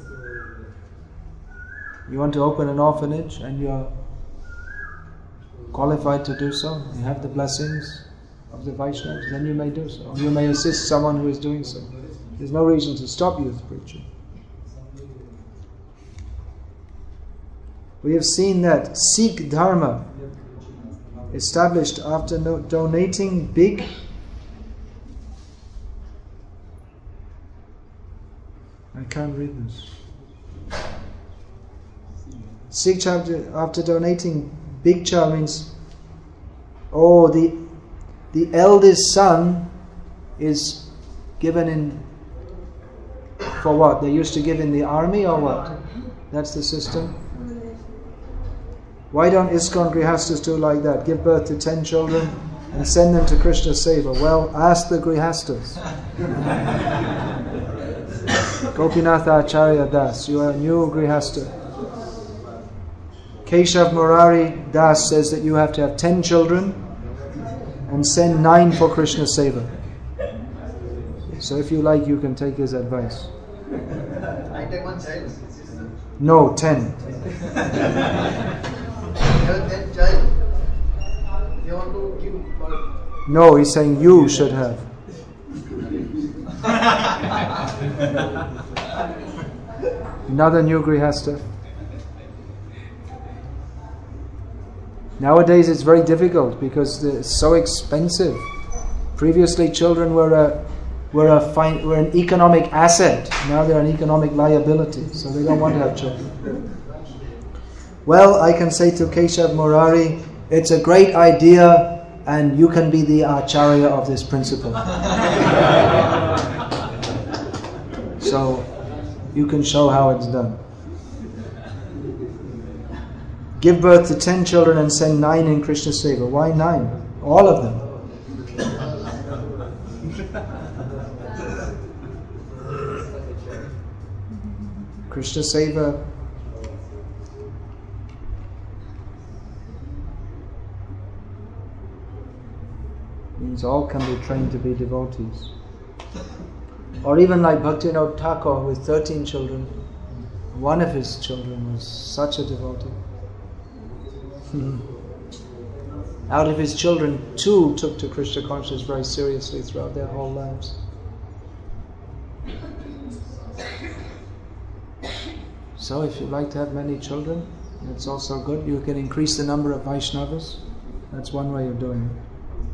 you want to open an orphanage and you're qualified to do so, you have the blessings of the Vaishnavas, then you may do so. Or you may assist someone who is doing so. There's no reason to stop youth preaching. We have seen that Sikh Dharma, established after no, donating big I can't read this. Sikh chapter, after donating big cha means, oh, the the eldest son is given in, for what? They used to give in the army or what? That's the system. Why don't ISKCON Grihastas do like that? Give birth to ten children and send them to Krishna Seva. Well, ask the Grihastas. Gopinatha Acharya Das, you are a new Grihasta. Keshav Murari Das says that you have to have ten children and send nine for Krishna Seva. So if you like, you can take his advice. I take one child. No, ten. They have ten child. They want to give for. No, he's saying you should have. Another new grihastha. Nowadays it's very difficult because it's so expensive. Previously children were a were a fine, were an economic asset. Now they're an economic liability, so they don't want to have children. Well, I can say to Keshav Murari, it's a great idea and you can be the acharya of this principle. So you can show how it's done. Give birth to ten children and send nine in Krishna Seva. Why nine? All of them. Krishna Seva means all can be trained to be devotees. Or even like Bhaktivinoda Thakur with thirteen children, one of his children was such a devotee. Out of his children, two took to Krishna consciousness very seriously throughout their whole lives. So if you like to have many children, it's also good. You can increase the number of Vaishnavas. That's one way of doing it.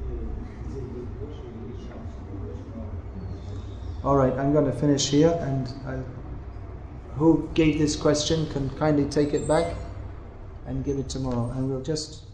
Alright, I'm going to finish here, and I, who gave this question can kindly take it back and give it tomorrow, and we'll just